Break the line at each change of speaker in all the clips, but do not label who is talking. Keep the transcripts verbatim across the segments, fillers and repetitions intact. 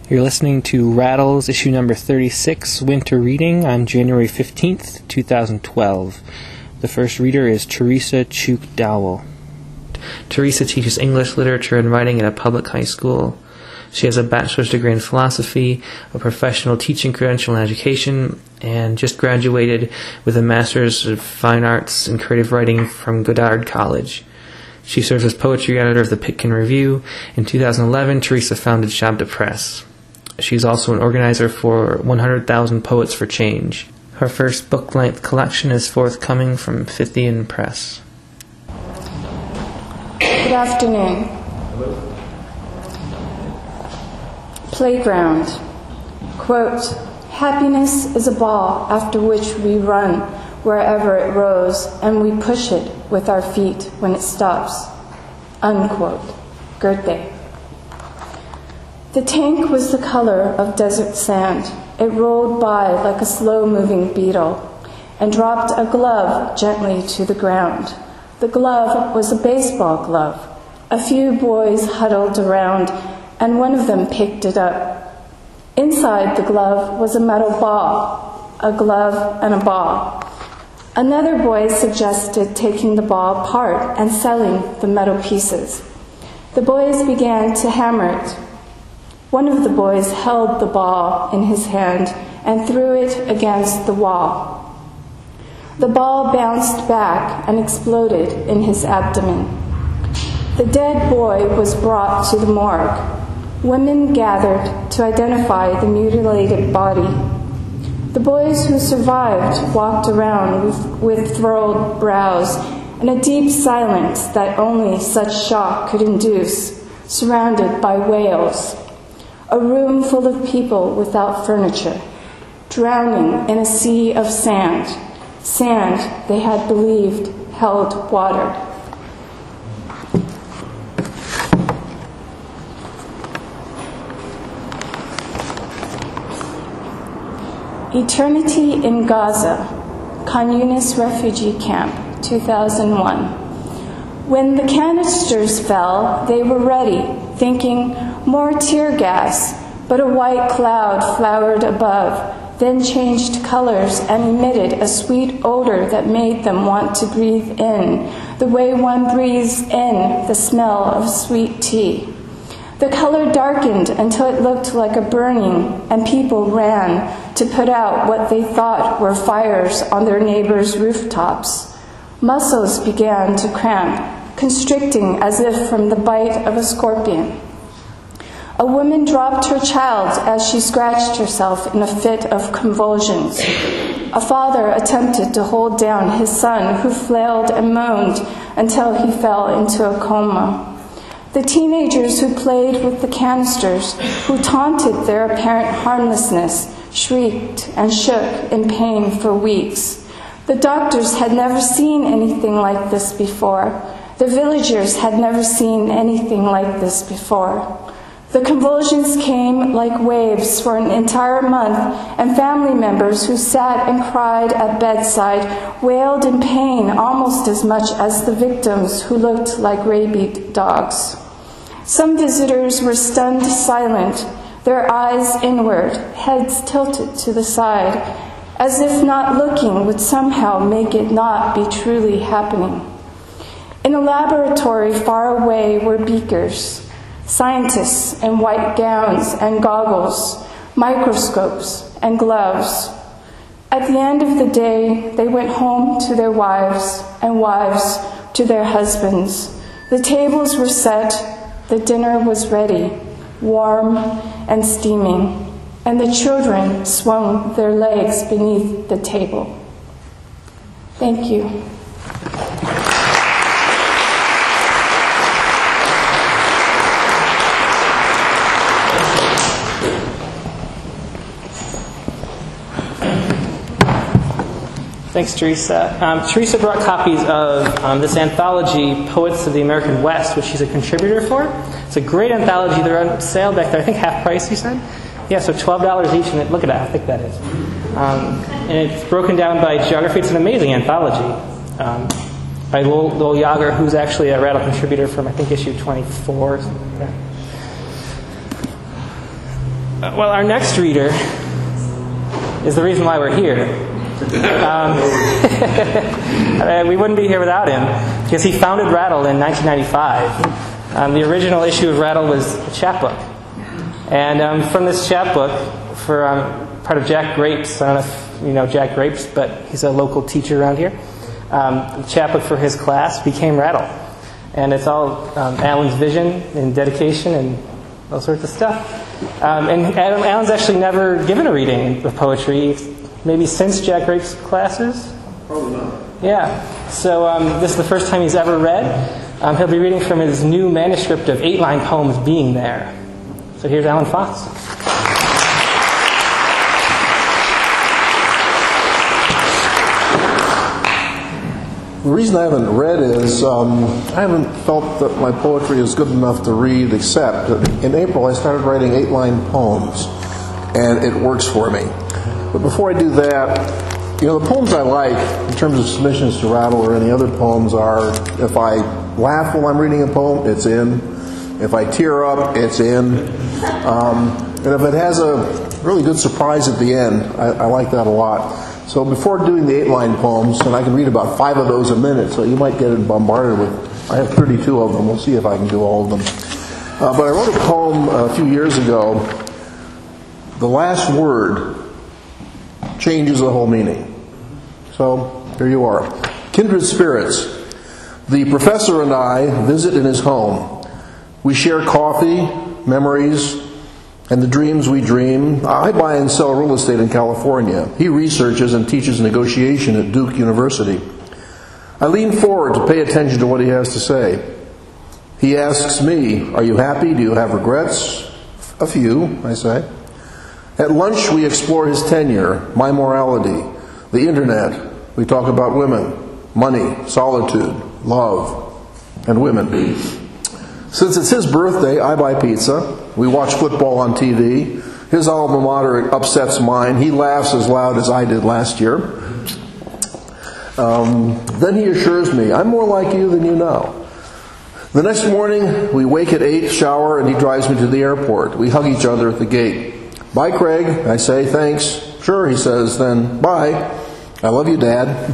You're listening to Rattles, issue number thirty-six, Winter Reading, on January fifteenth, twenty twelve. The first reader is Teresa Chuk Dowell. Teresa teaches English, literature, and writing at a public high school. She has a bachelor's degree in philosophy, a professional teaching credential in education, and just graduated with a master's of fine arts and creative writing from Goddard College. She serves as poetry editor of the Pitkin Review. In two thousand eleven, Teresa founded Shabda Press. She's also an organizer for one hundred thousand Poets for Change. Her first book-length collection is forthcoming from Fithian Press.
Good afternoon. Playground. Quote, happiness is a ball after which we run wherever it rows, and we push it with our feet when it stops. Unquote. Goethe. The tank was the color of desert sand. It rolled by like a slow-moving beetle and dropped a glove gently to the ground. The glove was a baseball glove. A few boys huddled around, and one of them picked it up. Inside the glove was a metal ball, a glove and a ball. Another boy suggested taking the ball apart and selling the metal pieces. The boys began to hammer it. One of the boys held the ball in his hand and threw it against the wall. The ball bounced back and exploded in his abdomen. The dead boy was brought to the morgue. Women gathered to identify the mutilated body. The boys who survived walked around with, with furrowed brows and a deep silence that only such shock could induce, surrounded by wails. A room full of people without furniture, drowning in a sea of sand, sand they had believed held water. Eternity in Gaza, Khan Yunis Refugee Camp, two thousand one. When the canisters fell, they were ready, thinking more tear gas, but a white cloud flowered above, then changed colors and emitted a sweet odor that made them want to breathe in, the way one breathes in the smell of sweet tea. The color darkened until it looked like a burning, and people ran to put out what they thought were fires on their neighbors' rooftops. Muscles began to cramp, constricting as if from the bite of a scorpion. A woman dropped her child as she scratched herself in a fit of convulsions. A father attempted to hold down his son, who flailed and moaned until he fell into a coma. The teenagers who played with the canisters, who taunted their apparent harmlessness, shrieked and shook in pain for weeks. The doctors had never seen anything like this before. The villagers had never seen anything like this before. The convulsions came like waves for an entire month, and family members who sat and cried at bedside wailed in pain almost as much as the victims, who looked like rabid dogs. Some visitors were stunned silent, their eyes inward, heads tilted to the side, as if not looking would somehow make it not be truly happening. In a laboratory far away were beakers, scientists in white gowns and goggles, microscopes and gloves. At the end of the day, they went home to their wives, and wives to their husbands. The tables were set, the dinner was ready, warm and steaming, and the children swung their legs beneath the table. Thank you.
Thanks, Teresa. Um, Teresa brought copies of um, this anthology, Poets of the American West, which she's a contributor for. It's a great anthology. They're on sale back there. I think half price, you said? Yeah, so twelve dollars each. And it, look at that. How thick that is. Um, and it's broken down by geography. It's an amazing anthology um, by Lowell, Lowell Yager, who's actually a Rattle contributor from, I think, issue twenty-four. Yeah. Well, our next reader is the reason why we're here. Um, we wouldn't be here without him, because he founded Rattle in nineteen ninety-five. Um, the original issue of Rattle was a chapbook. And um, from this chapbook, for um, part of Jack Grapes, I don't know if you know Jack Grapes, but he's a local teacher around here. Um, the chapbook for his class became Rattle. And it's all um, Alan's vision and dedication and all sorts of stuff. Um, and Adam, Alan's actually never given a reading of poetry, maybe since Jack Grape's classes?
Probably not.
Yeah. So um, this is the first time he's ever read. Um, he'll be reading from his new manuscript of eight-line poems, Being There. So here's Alan Fox.
The reason I haven't read is um, I haven't felt that my poetry is good enough to read, except in April I started writing eight-line poems, and it works for me. But before I do that, you know, the poems I like, in terms of submissions to Rattle or any other poems, are if I laugh while I'm reading a poem, it's in. If I tear up, it's in. Um, and if it has a really good surprise at the end, I, I like that a lot. So before doing the eight-line poems, and I can read about five of those a minute, so you might get bombarded with, I have thirty-two of them. We'll see if I can do all of them. Uh, but I wrote a poem a few years ago. The last word changes the whole meaning. So here you are. Kindred spirits. The professor and I visit in his home. We share coffee, memories, and the dreams we dream. I buy and sell real estate in California. He researches and teaches negotiation at Duke University. I lean forward to pay attention to what he has to say. He asks me, "Are you happy? Do you have regrets?" "A few," I say. At lunch we explore his tenure, my morality, the internet. We talk about women, money, solitude, love, and women. Since it's his birthday, I buy pizza. We watch football on T V. His alma mater upsets mine. He laughs as loud as I did last year. Um, then he assures me, "I'm more like you than you know." The next morning, we wake at eight, shower, and he drives me to the airport. We hug each other at the gate. "Bye, Craig." I say, "Thanks." "Sure," he says. Then, "Bye. I love you, Dad."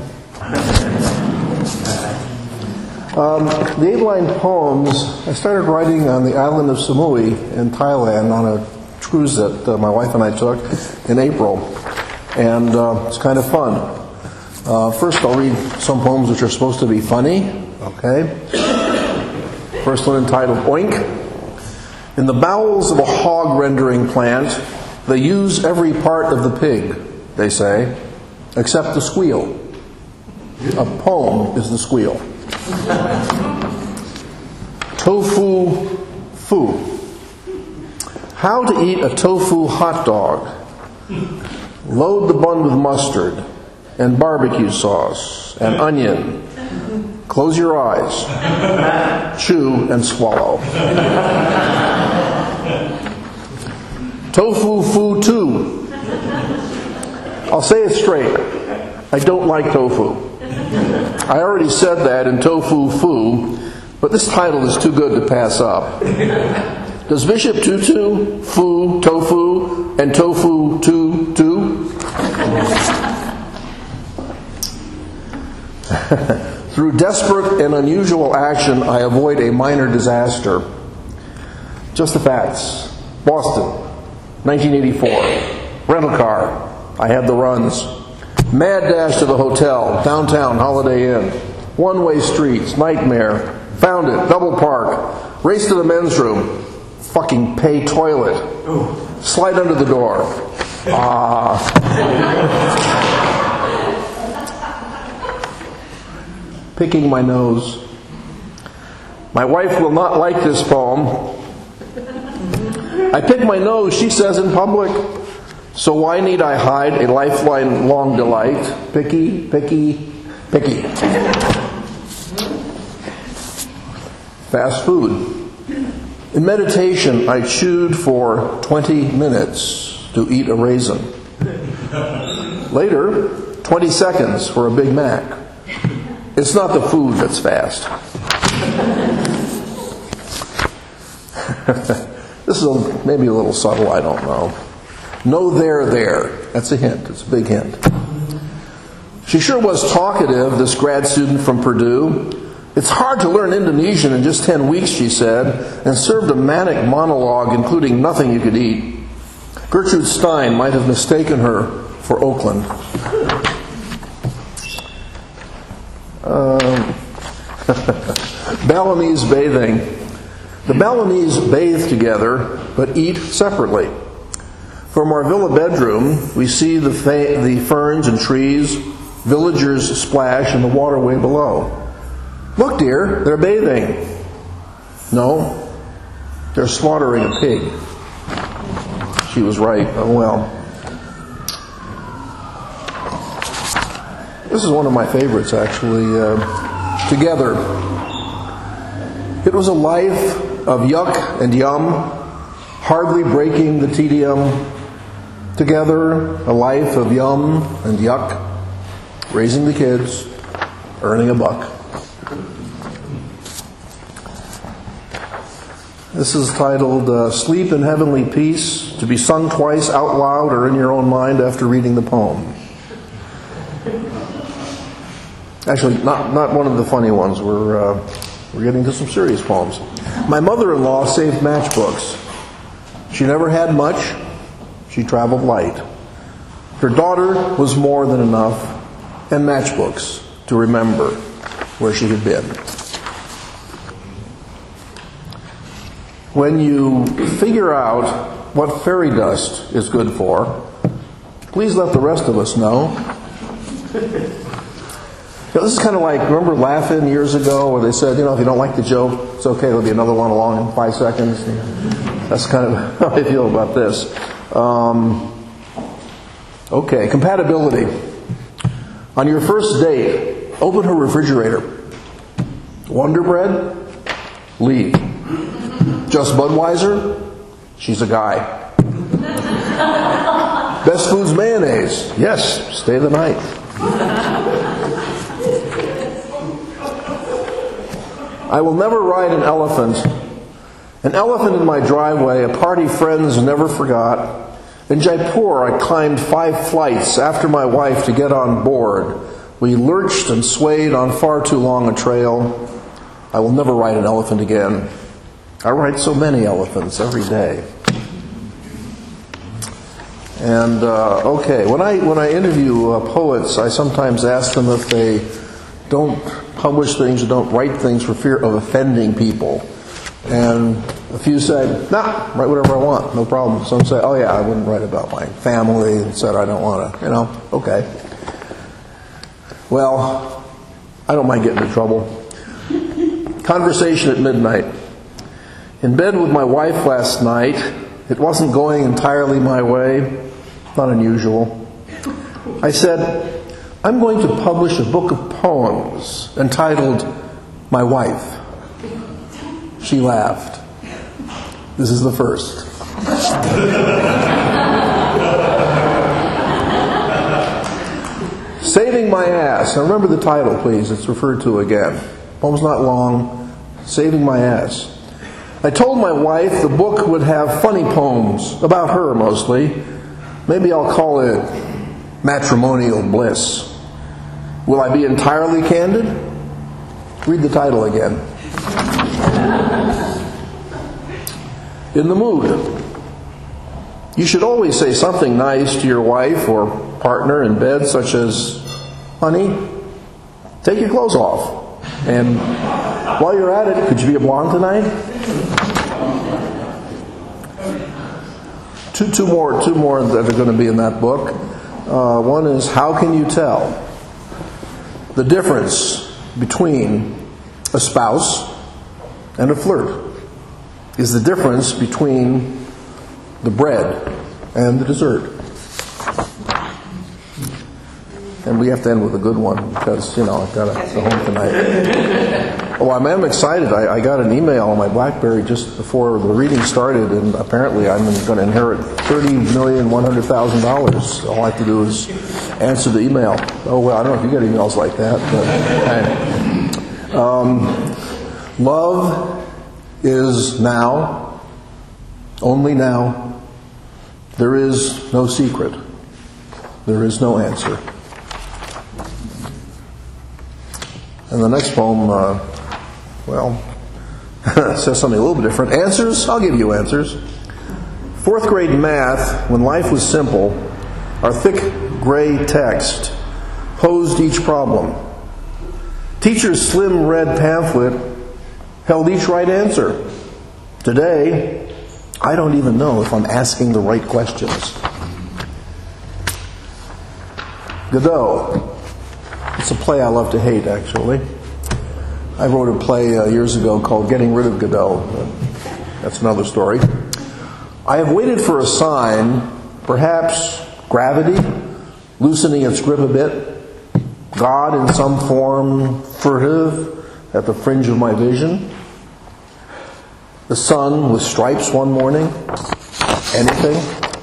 Um, the eight-line poems, I started writing on the island of Samui in Thailand on a cruise that uh, my wife and I took in April. And uh, it's kind of fun. Uh, first I'll read some poems which are supposed to be funny. Okay. First one entitled Oink. In the bowels of a hog rendering plant, they use every part of the pig, they say, except the squeal. A poem is the squeal. Tofu foo. How to eat a tofu hot dog. Load the bun with mustard and barbecue sauce and onion. Close your eyes. Chew and swallow. Tofu foo too. I'll say it straight. I don't like tofu. I already said that in Tofu Foo, but this title is too good to pass up. Does Bishop Tutu, Foo, Tofu, and Tofu Tu Tu? Through desperate and unusual action, I avoid a minor disaster. Just the facts. Boston, nineteen eighty-four. Rental car. I had the runs. Mad dash to the hotel, downtown Holiday Inn. One-way streets, nightmare. Found it, double park. Race to the men's room. Fucking pay toilet. Slide under the door. Ah. Picking my nose. My wife will not like this poem. I pick my nose, she says in public. So why need I hide a lifeline long delight? Picky, picky, picky. Fast food. In meditation, I chewed for twenty minutes to eat a raisin. Later, twenty seconds for a Big Mac. It's not the food that's fast. This is a, maybe a little subtle, I don't know. No there, there. That's a hint. It's a big hint. She sure was talkative, this grad student from Purdue. It's hard to learn Indonesian in just ten weeks, she said, and served a manic monologue including nothing you could eat. Gertrude Stein might have mistaken her for Oakland. Um, Balinese bathing. The Balinese bathe together, but eat separately. From our villa bedroom, we see the, fa- the ferns and trees, villagers splash in the waterway below. Look, dear, they're bathing. No, they're slaughtering a pig. She was right. Oh, well. This is one of my favorites, actually. Uh, together. It was a life of yuck and yum, hardly breaking the tedium. Together, a life of yum and yuck, raising the kids, earning a buck. This is titled uh, Sleep in Heavenly Peace, to be sung twice out loud or in your own mind after reading the poem. Actually, not, not one of the funny ones. We're, uh, we're getting to some serious poems. My mother-in-law saved matchbooks. She never had much. She traveled light. Her daughter was more than enough, and matchbooks to remember where she had been. When you figure out what fairy dust is good for, please let the rest of us know. You know, this is kind of like, remember Laughing years ago where they said, you know, if you don't like the joke, it's okay, there'll be another one along in five seconds. That's kind of how I feel about this. Um, okay, compatibility. On your first date, open her refrigerator. Wonder Bread? Leave. Just Budweiser? She's a guy. Best Foods mayonnaise? Yes, stay the night. I will never ride an elephant. An elephant in my driveway, a party friends never forgot. In Jaipur, I climbed five flights after my wife to get on board. We lurched and swayed on far too long a trail. I will never ride an elephant again. I ride so many elephants every day. And, uh, okay, when I when I interview uh, poets, I sometimes ask them if they don't publish things or don't write things for fear of offending people. And a few say, nah, write whatever I want, no problem. Some say, oh yeah, I wouldn't write about my family, et cetera. I don't want to, you know, okay. Well, I don't mind getting into trouble. Conversation at midnight. In bed with my wife last night, it wasn't going entirely my way, not unusual. I said, I'm going to publish a book of poems entitled My Wife. She laughed. This is the first. Saving My Ass. Now remember the title, please. It's referred to again. Poem's not long. Saving My Ass. I told my wife the book would have funny poems, about her mostly. Maybe I'll call it Matrimonial Bliss. Will I be entirely candid? Read the title again. In the mood. You should always say something nice to your wife or partner in bed, such as, honey, take your clothes off. And while you're at it, could you be a blonde tonight? Two, two more, two more that are going to be in that book. Uh, one is, how can you tell the difference between a spouse and a flirt? Is the difference between the bread and the dessert. And we have to end with a good one because, you know, I've got to go home tonight. Oh, I'm, I'm excited. I, I got an email on my BlackBerry just before the reading started, and apparently I'm going to inherit thirty million one hundred thousand dollars. All I have to do is answer the email. Oh, well, I don't know if you get emails like that, but hey. Um, love is now Only now. There is no secret. There is no answer. And the next poem, uh, well, says something a little bit different. Answers? I'll give you answers. Fourth grade math, when life was simple, our thick gray text posed each problem. Teacher's slim red pamphlet held each right answer. Today, I don't even know if I'm asking the right questions. Godot. It's a play I love to hate, actually. I wrote a play uh, years ago called Getting Rid of Godot. That's another story. I have waited for a sign, perhaps gravity, loosening its grip a bit, God in some form furtive at the fringe of my vision, the sun with stripes one morning, anything.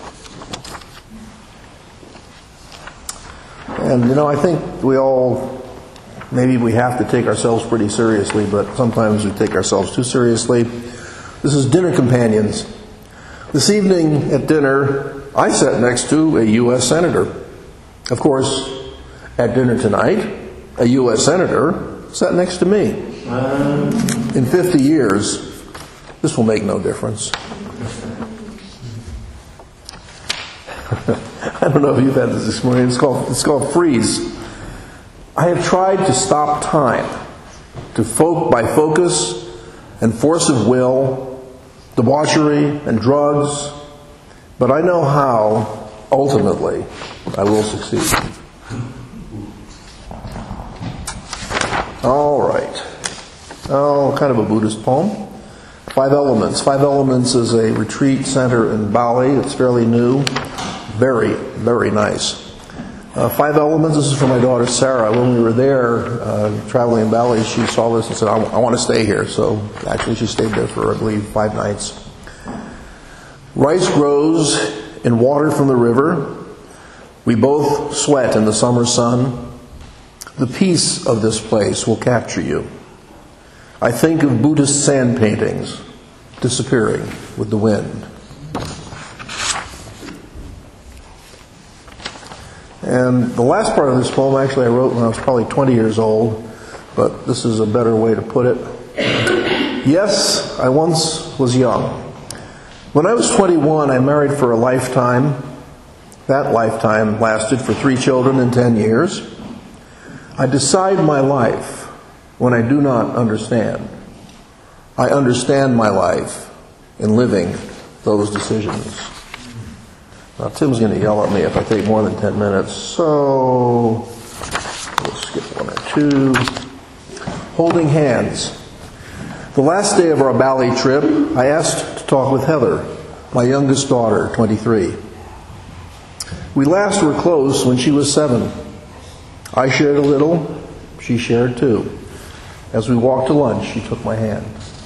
And, you know, I think we all, maybe we have to take ourselves pretty seriously, but sometimes we take ourselves too seriously. This is Dinner Companions. This evening at dinner, I sat next to a U S senator. Of course, at dinner tonight, a U S senator sat next to me. In fifty years, this will make no difference. I don't know if you've had this experience. It's called, it's called freeze. I have tried to stop time, to fo- by focus and force of will, debauchery and drugs, but I know how, ultimately, I will succeed. All right. Oh, kind of a Buddhist poem. Five Elements. Five Elements is a retreat center in Bali. It's fairly new. Very, very nice. Uh, Five Elements, this is for my daughter Sarah. When we were there uh, traveling in Bali, she saw this and said, I, I want to stay here. So actually she stayed there for, I believe, five nights. Rice grows in water from the river. We both sweat in the summer sun. The peace of this place will capture you. I think of Buddhist sand paintings disappearing with the wind. And the last part of this poem, actually, I wrote when I was probably twenty years old, but this is a better way to put it. Yes, I once was young. When I was twenty-one, I married for a lifetime. That lifetime lasted for three children and ten years. I decide my life when I do not understand. I understand my life in living those decisions. Now, Tim's going to yell at me if I take more than ten minutes, so we'll skip one or two. Holding hands. The last day of our Bali trip, I asked to talk with Heather, my youngest daughter, twenty-three. We last were close when she was seven. I shared a little, she shared too. As we walked to lunch, she took my hand.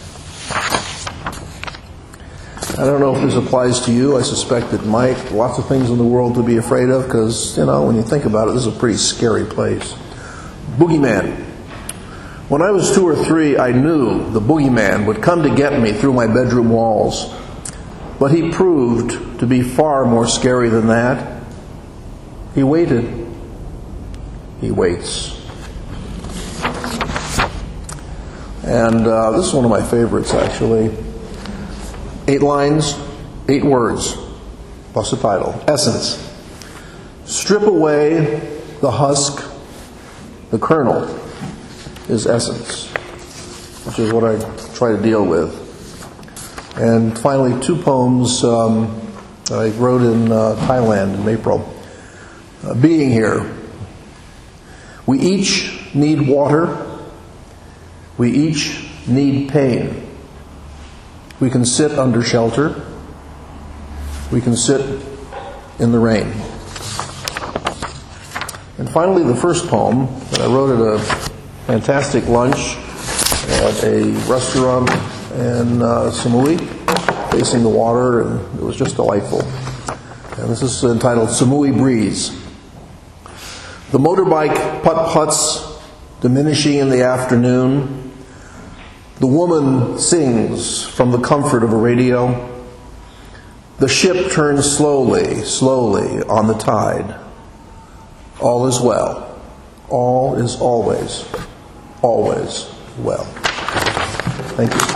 I don't know if this applies to you. I suspect it might. Lots of things in the world to be afraid of because, you know, when you think about it, this is a pretty scary place. Boogeyman. When I was two or three, I knew the boogeyman would come to get me through my bedroom walls. But he proved to be far more scary than that. He waited. He waits. And uh, this is one of my favorites, actually. Eight lines, eight words. Plus the title. Essence. Strip away the husk. The kernel is essence, which is what I try to deal with. And finally, two poems um, that I wrote in uh, Thailand in April. Uh, being here. We each need water. We each need pain. We can sit under shelter. We can sit in the rain. And finally, the first poem that I wrote at a fantastic lunch at a restaurant in uh, Samui, facing the water, and it was just delightful. And this is entitled Samui Breeze. The motorbike putt-putts, diminishing in the afternoon. The woman sings from the comfort of a radio. The ship turns slowly, slowly on the tide. All is well. All is always, always well. Thank you.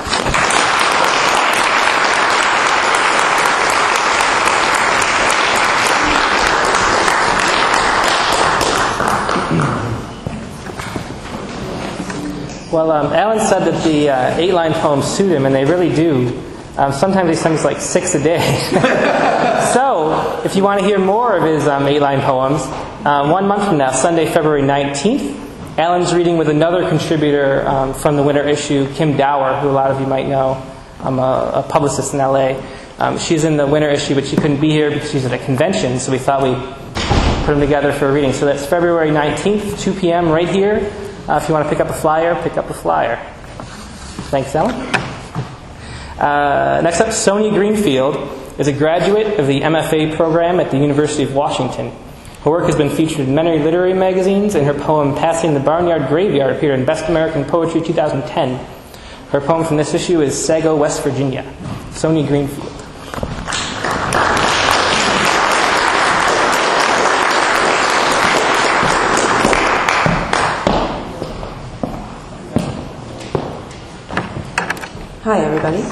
Well, um, Alan said that the uh, eight-line poems suit him, and they really do. Um, sometimes he sings like six a day. So, if you want to hear more of his um, eight-line poems, um, one month from now, Sunday, February nineteenth, Alan's reading with another contributor um, from the winter issue, Kim Dower, who a lot of you might know. I'm a, a publicist in L A. Um, she's in the winter issue, but she couldn't be here because she's at a convention, so we thought we'd put them together for a reading. So that's February nineteenth, two p.m. right here. Uh, if you want to pick up a flyer, pick up a flyer. Thanks, Alan. Uh, next up, Sonia Greenfield is a graduate of the M F A program at the University of Washington. Her work has been featured in many literary magazines, and her poem Passing the Barnyard Graveyard appeared in Best American Poetry two thousand ten. Her poem from this issue is Sago, West Virginia. Sonia Greenfield.
Hi, everybody.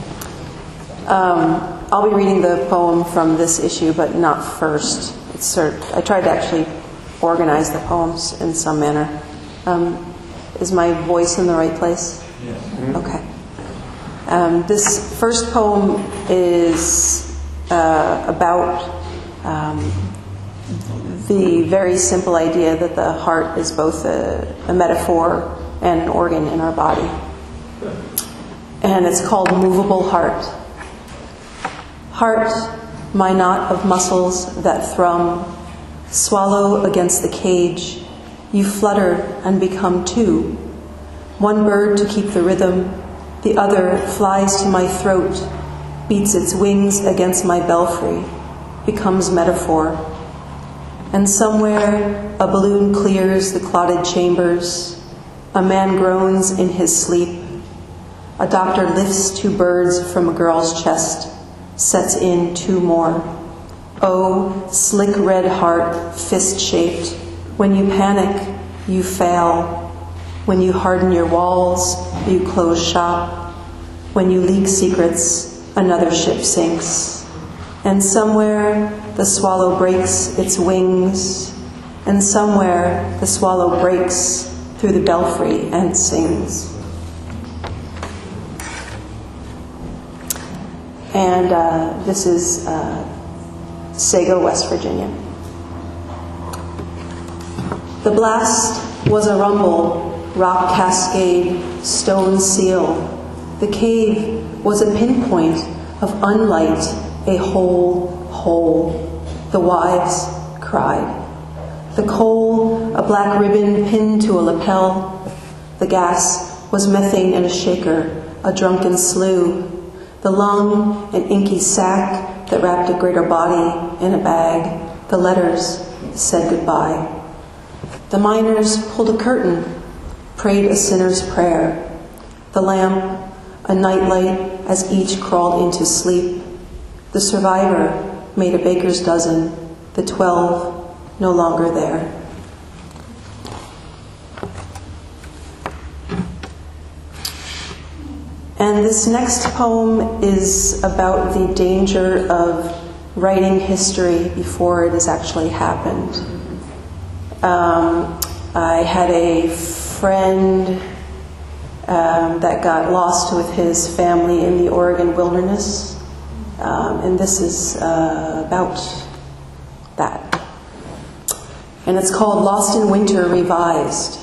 Um, I'll be reading the poem from this issue, but not first. It's sort of, I tried to actually organize the poems in some manner. Um, is my voice in the right place? Yes. Mm-hmm. Okay. Um, this first poem is uh, about um, the very simple idea that the heart is both a, a metaphor and an organ in our body. And it's called Movable Heart. Heart, my knot of muscles that thrum, swallow against the cage, you flutter and become two. One bird to keep the rhythm, the other flies to my throat, beats its wings against my belfry, becomes metaphor. And somewhere a balloon clears the clotted chambers, a man groans in his sleep, a doctor lifts two birds from a girl's chest, sets in two more. Oh, slick red heart, fist-shaped, when you panic, you fail. When you harden your walls, you close shop. When you leak secrets, another ship sinks. And somewhere the swallow breaks its wings, and somewhere the swallow breaks through the belfry and sings. And uh, this is uh, Sago, West Virginia. The blast was a rumble, rock cascade, stone seal. The cave was a pinpoint of unlight, a whole hole. The wives cried. The coal, a black ribbon pinned to a lapel. The gas was methane in a shaker, a drunken slough. The lung, an inky sack that wrapped a greater body in a bag. The letters said goodbye. The miners pulled a curtain, prayed a sinner's prayer. The lamp, a nightlight as each crawled into sleep. The survivor made a baker's dozen, the twelve no longer there. And this next poem is about the danger of writing history before it has actually happened. Um, I had a friend um, that got lost with his family in the Oregon wilderness, um, and this is uh, about that. And it's called Lost in Winter Revised.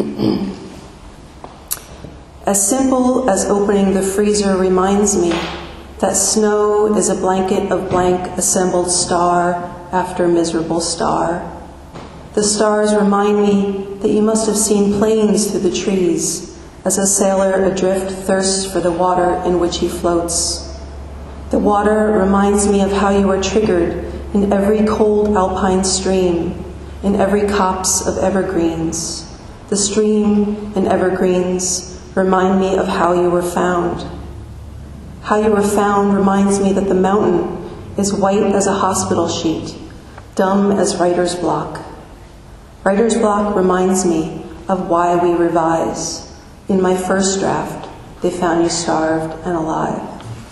As simple as opening the freezer reminds me that snow is a blanket of blank assembled star after miserable star. The stars remind me that you must have seen planes through the trees as a sailor adrift thirsts for the water in which he floats. The water reminds me of how you were triggered in every cold alpine stream, in every copse of evergreens. The stream and evergreens remind me of how you were found. How you were found reminds me that the mountain is white as a hospital sheet, dumb as writer's block. Writer's block reminds me of why we revise. In my first draft, they found you starved and alive.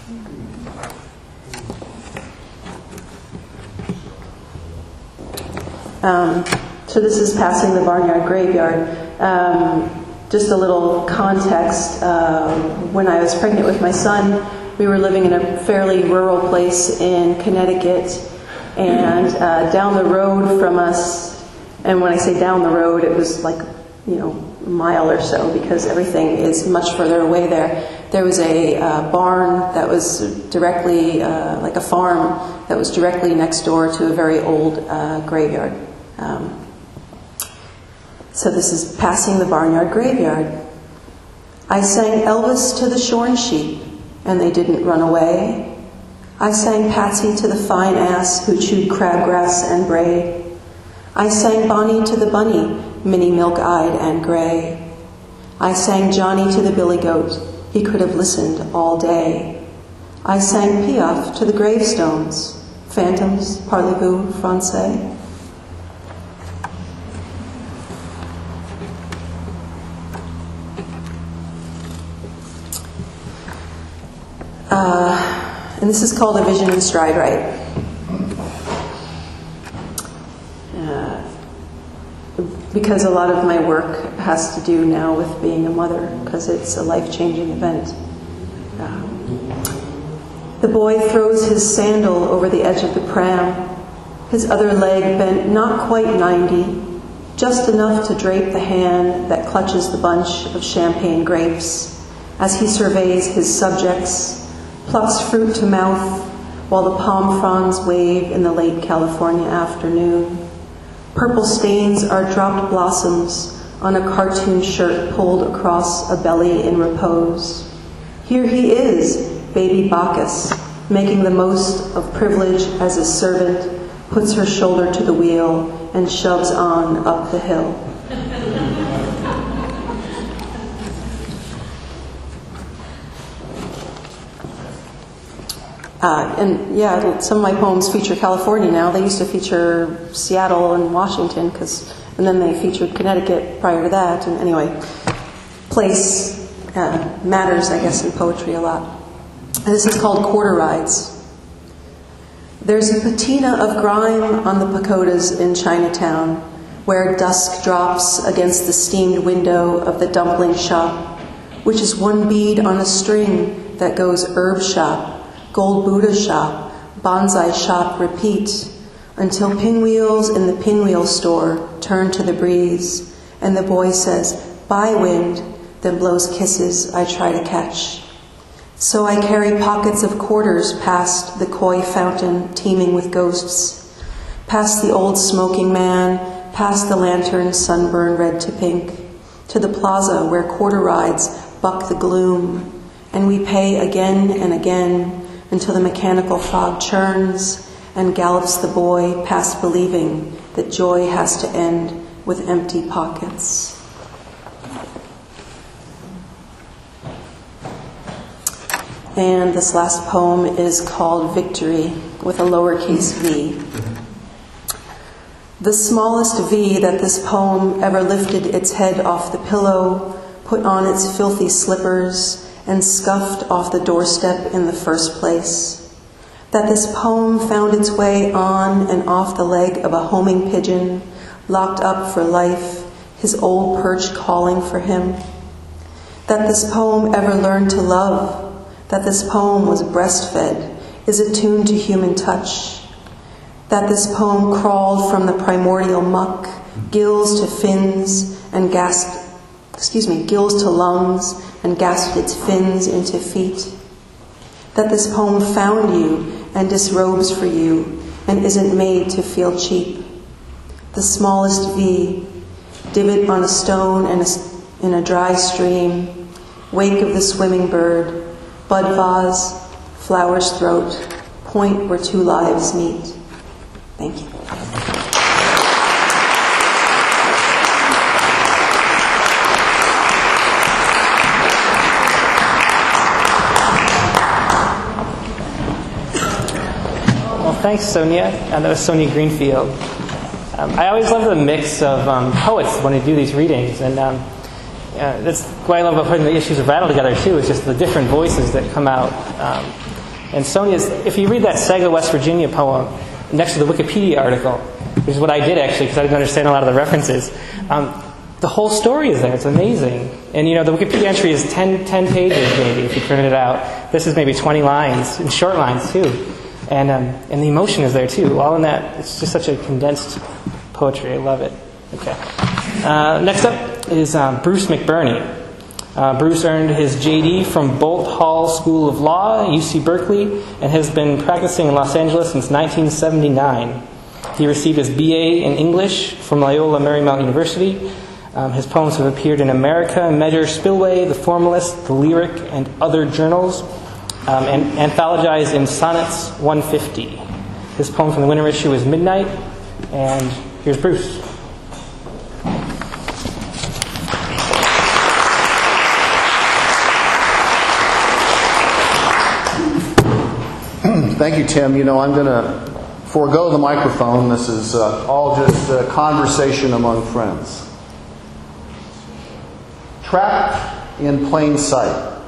Um, so this is Passing the Barnyard Graveyard. Um, just a little context. Uh, when I was pregnant with my son, we were living in a fairly rural place in Connecticut, and uh, down the road from us, and when I say down the road, it was like, you know, a mile or so, because everything is much further away there. There was a uh, barn that was directly, uh, like a farm, that was directly next door to a very old uh, graveyard. Um, so this is Passing the Barnyard Graveyard. I sang Elvis to the shorn sheep, and they didn't run away. I sang Patsy to the fine ass who chewed crabgrass and braid. I sang Bonnie to the bunny, mini milk-eyed and gray. I sang Johnny to the billy goat, he could have listened all day. I sang Piaf to the gravestones, phantoms, parlez-vous français? Uh, and this is called A Vision in Stride Right. Uh, because a lot of my work has to do now with being a mother, because it's a life-changing event. Uh, the boy throws his sandal over the edge of the pram, his other leg bent not quite ninety, just enough to drape the hand that clutches the bunch of champagne grapes as he surveys his subjects, plucks fruit to mouth while the palm fronds wave in the late California afternoon. Purple stains are dropped blossoms on a cartoon shirt pulled across a belly in repose. Here he is, baby Bacchus, making the most of privilege as a servant, puts her shoulder to the wheel and shoves on up the hill. Uh, and yeah, some of my poems feature California now. They used to feature Seattle and Washington, cause, and then they featured Connecticut prior to that. And anyway, place uh, matters, I guess, in poetry a lot. And this is called Quarter Rides. There's a patina of grime on the pagodas in Chinatown, where dusk drops against the steamed window of the dumpling shop, which is one bead on a string that goes herb shop, gold Buddha shop, bonsai shop, repeat, until pinwheels in the pinwheel store turn to the breeze, and the boy says, "Bye, wind," then blows kisses I try to catch. So I carry pockets of quarters past the koi fountain teeming with ghosts, past the old smoking man, past the lantern sunburned red to pink, to the plaza where quarter rides buck the gloom, and we pay again and again until the mechanical fog churns and gallops the boy past believing that joy has to end with empty pockets. And this last poem is called Victory, with a lowercase v. The smallest V that this poem ever lifted its head off the pillow, put on its filthy slippers, and scuffed off the doorstep in the first place. That this poem found its way on and off the leg of a homing pigeon, locked up for life, his old perch calling for him. That this poem ever learned to love, that this poem was breastfed, is attuned to human touch. That this poem crawled from the primordial muck, gills to fins, and gasped, excuse me, gills to lungs, and gasped its fins into feet. That this poem found you and disrobes for you and isn't made to feel cheap. The smallest V, divot on a stone in a, in a dry stream, wake of the swimming bird, bud vase, flower's throat, point where two lives meet. Thank you.
thanks, Sonia. Uh, that was Sonia Greenfield. Um, I always love the mix of um, poets when they do these readings, and um, uh, that's what I love about putting the issues of Rattle together too. Is just the different voices that come out. Um, and Sonia's, if you read that Saga, West Virginia poem next to the Wikipedia article, which is what I did actually because I didn't understand a lot of the references. Um, the whole story is there. It's amazing. And, you know, the Wikipedia entry is ten, ten pages maybe if you print it out. This is maybe twenty lines, and short lines too. And um, and the emotion is there too. All in that, it's just such a condensed poetry. I love it. Okay. Uh, next up is um, Bruce McBurney. Uh, Bruce earned his J D from Bolt Hall School of Law, U C Berkeley, and has been practicing in Los Angeles since nineteen seventy-nine. He received his B A in English from Loyola Marymount University. Um, his poems have appeared in America, Measure, Spillway, The Formalist, The Lyric, and other journals, um, and anthologized in Sonnets one fifty. His poem from the winter issue is Midnight, and here's Bruce.
Thank you, Tim. You know, I'm going to forego the microphone. This is uh, all just a conversation among friends. Trapped in plain sight.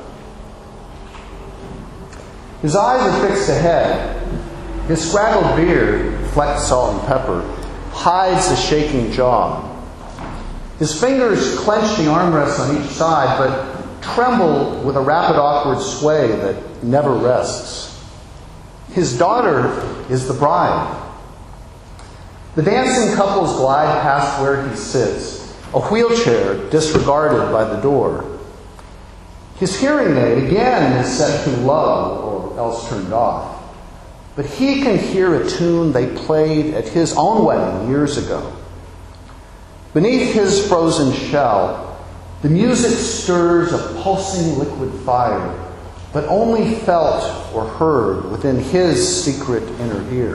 His eyes are fixed ahead. His scraggled beard, flecked salt and pepper, hides a shaking jaw. His fingers clench the armrests on each side, but tremble with a rapid, awkward sway that never rests. His daughter is the bride. The dancing couples glide past where he sits, a wheelchair disregarded by the door. His hearing aid again is set to low or else turned off. But he can hear a tune they played at his own wedding years ago. Beneath his frozen shell, the music stirs a pulsing liquid fire, but only felt or heard within his secret inner ear.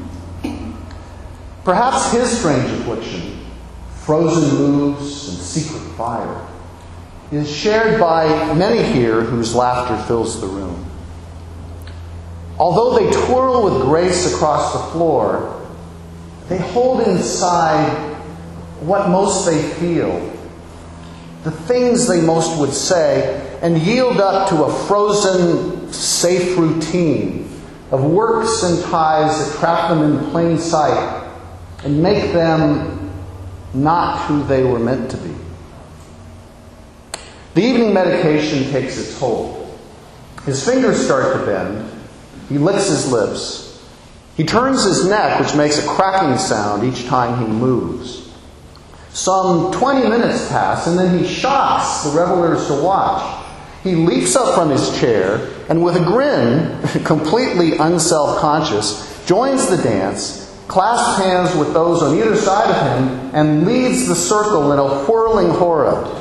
Perhaps his strange affliction, frozen moves and secret fire, is shared by many here whose laughter fills the room. Although they twirl with grace across the floor, they hold inside what most they feel, the things they most would say, and yield up to a frozen, safe routine of works and ties that trap them in plain sight and make them not who they were meant to be. The evening medication takes its hold. His fingers start to bend. He licks his lips. He turns his neck, which makes a cracking sound each time he moves. Some twenty minutes pass, and then he shocks the revelers to watch. He leaps up from his chair, and with a grin, completely unself-conscious, joins the dance, clasps hands with those on either side of him, and leads the circle in a whirling hora.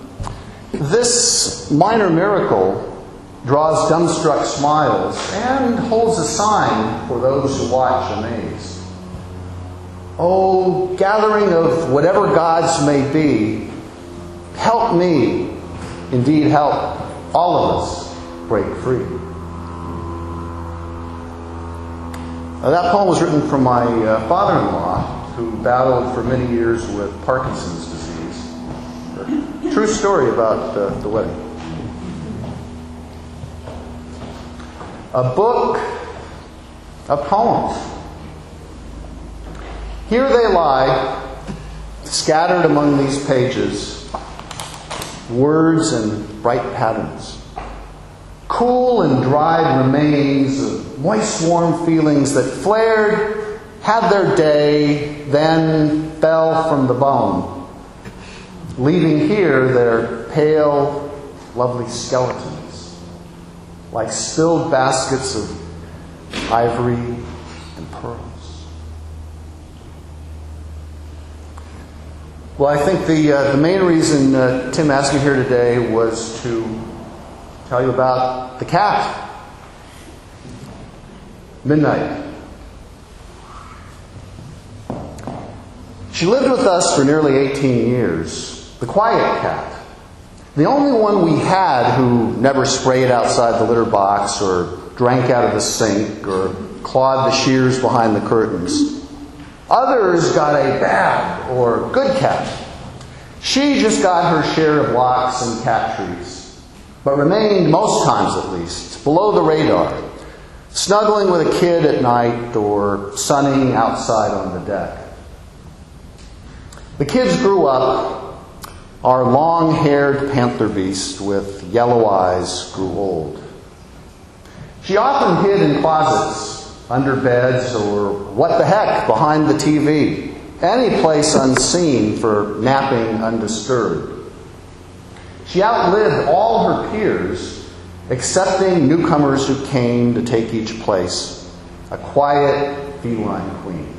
This minor miracle draws dumbstruck smiles and holds a sign for those who watch amazed. Oh, gathering of whatever gods may be, help me, indeed help all of us break free. Now, that poem was written from my uh, father-in-law, who battled for many years with Parkinson's disease. A true story about uh, the wedding. A book of poems. Here they lie, scattered among these pages, words and bright patterns. Cool and dried remains of moist, warm feelings that flared, had their day, then fell from the bone, leaving here their pale, lovely skeletons, like spilled baskets of ivory and pearls. Well, I think the uh, the main reason uh, Tim asked me here today was to tell you about the cat. Midnight. She lived with us for nearly eighteen years. The quiet cat. The only one we had who never sprayed outside the litter box or drank out of the sink or clawed the shears behind the curtains. Others got a bad or good cat. She just got her share of locks and cat trees, but remained, most times at least, below the radar, snuggling with a kid at night or sunning outside on the deck. The kids grew up. Our long-haired panther beast with yellow eyes grew old. She often hid in closets, under beds, or what the heck, behind the T V, any place unseen for napping undisturbed. She outlived all her peers, accepting newcomers who came to take each place, a quiet feline queen.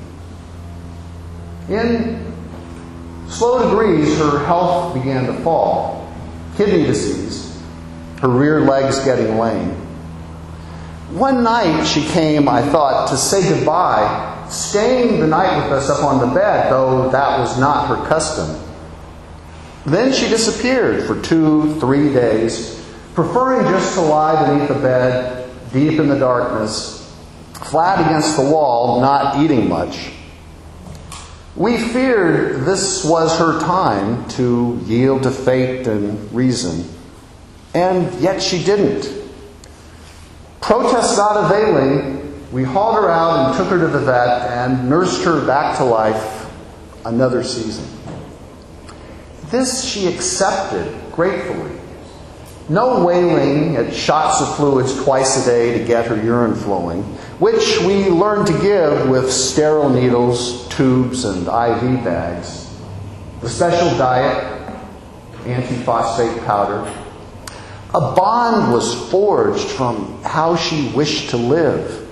In slow degrees, her health began to fall. Kidney disease, her rear legs getting lame. One night she came, I thought, to say goodbye, staying the night with us up on the bed, though that was not her custom. Then she disappeared for two, three days, preferring just to lie beneath the bed, deep in the darkness, flat against the wall, not eating much. We feared this was her time to yield to fate and reason, and yet she didn't. Protest not availing, we hauled her out and took her to the vet and nursed her back to life another season. This she accepted gratefully. No wailing at shots of fluids twice a day to get her urine flowing, which we learned to give with sterile needles, tubes, and I V bags. The special diet, antiphosphate powder. A bond was forged from how she wished to live.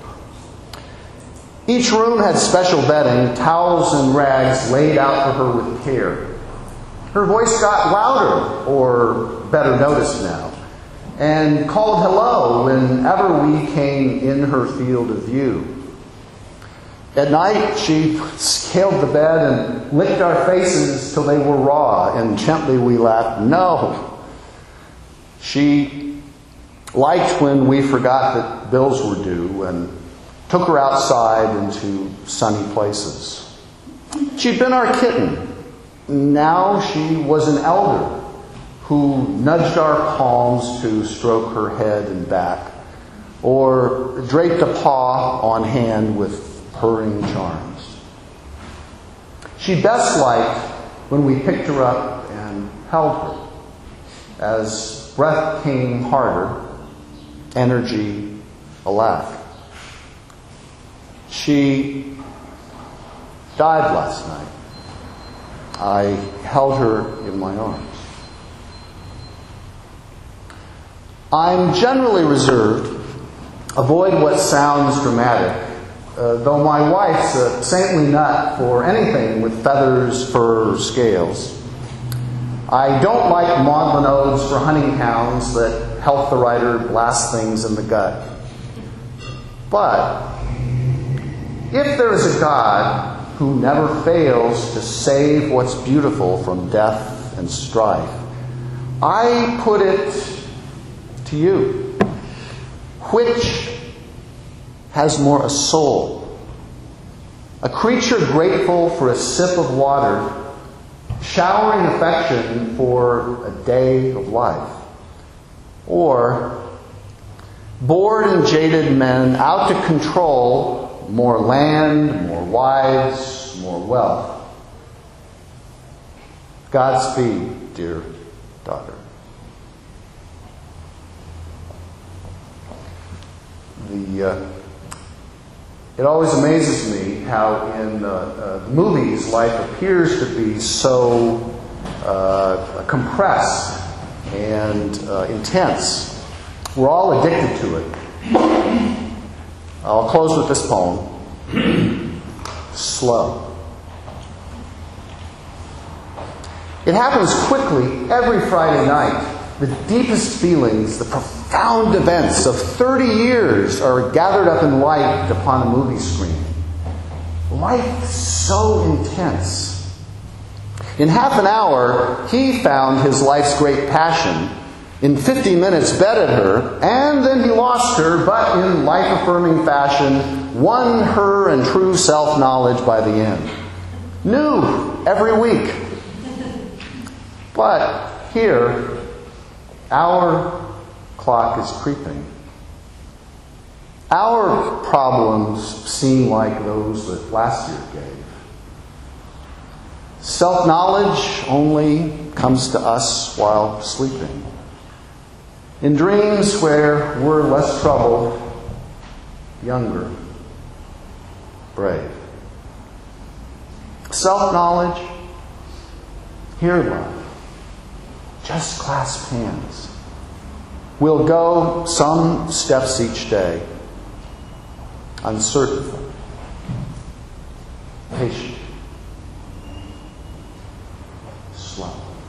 Each room had special bedding, towels and rags laid out for her with care. Her voice got louder, or better noticed now, and called hello whenever we came in her field of view. At night, she scaled the bed and licked our faces till they were raw, and gently we laughed, no. She liked when we forgot that bills were due and took her outside into sunny places. She'd been our kitten. Now she was an elder who nudged our palms to stroke her head and back, or draped a paw on hand with purring charms. She best liked when we picked her up and held her, as breath came harder, energy alack. She died last night. I held her in my arms. I'm generally reserved, avoid what sounds dramatic, uh, though my wife's a saintly nut for anything with feathers, fur, or scales. I don't like maudlin odes for hunting hounds that help the writer blast things in the gut. But if there is a God who never fails to save what's beautiful from death and strife, I put it to you. Which has more a soul? A creature grateful for a sip of water, showering affection for a day of life? Or bored and jaded men out to control more land, more wives, more wealth? Godspeed, dear daughter. The, uh, it always amazes me how in uh, uh, movies life appears to be so uh, compressed and uh, intense. We're all addicted to it. I'll close with this poem. Slow. It happens quickly every Friday night. The deepest feelings, the profound events of thirty years are gathered up in light upon a movie screen. Life is so intense. In half an hour, he found his life's great passion, in fifty minutes betted her, and then he lost her, but in life-affirming fashion, won her and true self-knowledge by the end. New every week. But here, our clock is creeping. Our problems seem like those that last year gave. Self-knowledge only comes to us while sleeping. In dreams where we're less troubled, younger, brave. Self-knowledge, here, love, just clasp hands. We'll go some steps each day, uncertain, patient, slow.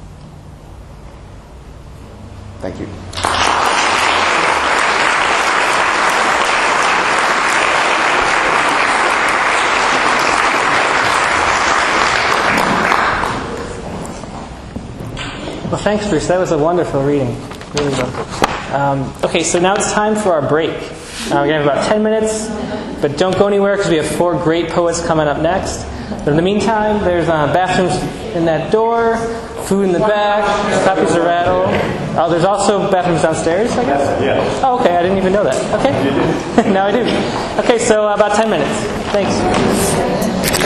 Thank you.
Well, thanks, Bruce. That was a wonderful reading. Really wonderful. Um, okay, so now it's time for our break. Uh, we're going to have about ten minutes, but don't go anywhere because we have four great poets coming up next. But in the meantime, there's uh, bathrooms in that door, food in the back, copies of Rattle. Oh, there's also bathrooms downstairs, I guess?
Yeah.
Oh, okay, I didn't even know that. Okay. Now I do. Okay, so uh, about ten minutes. Thanks.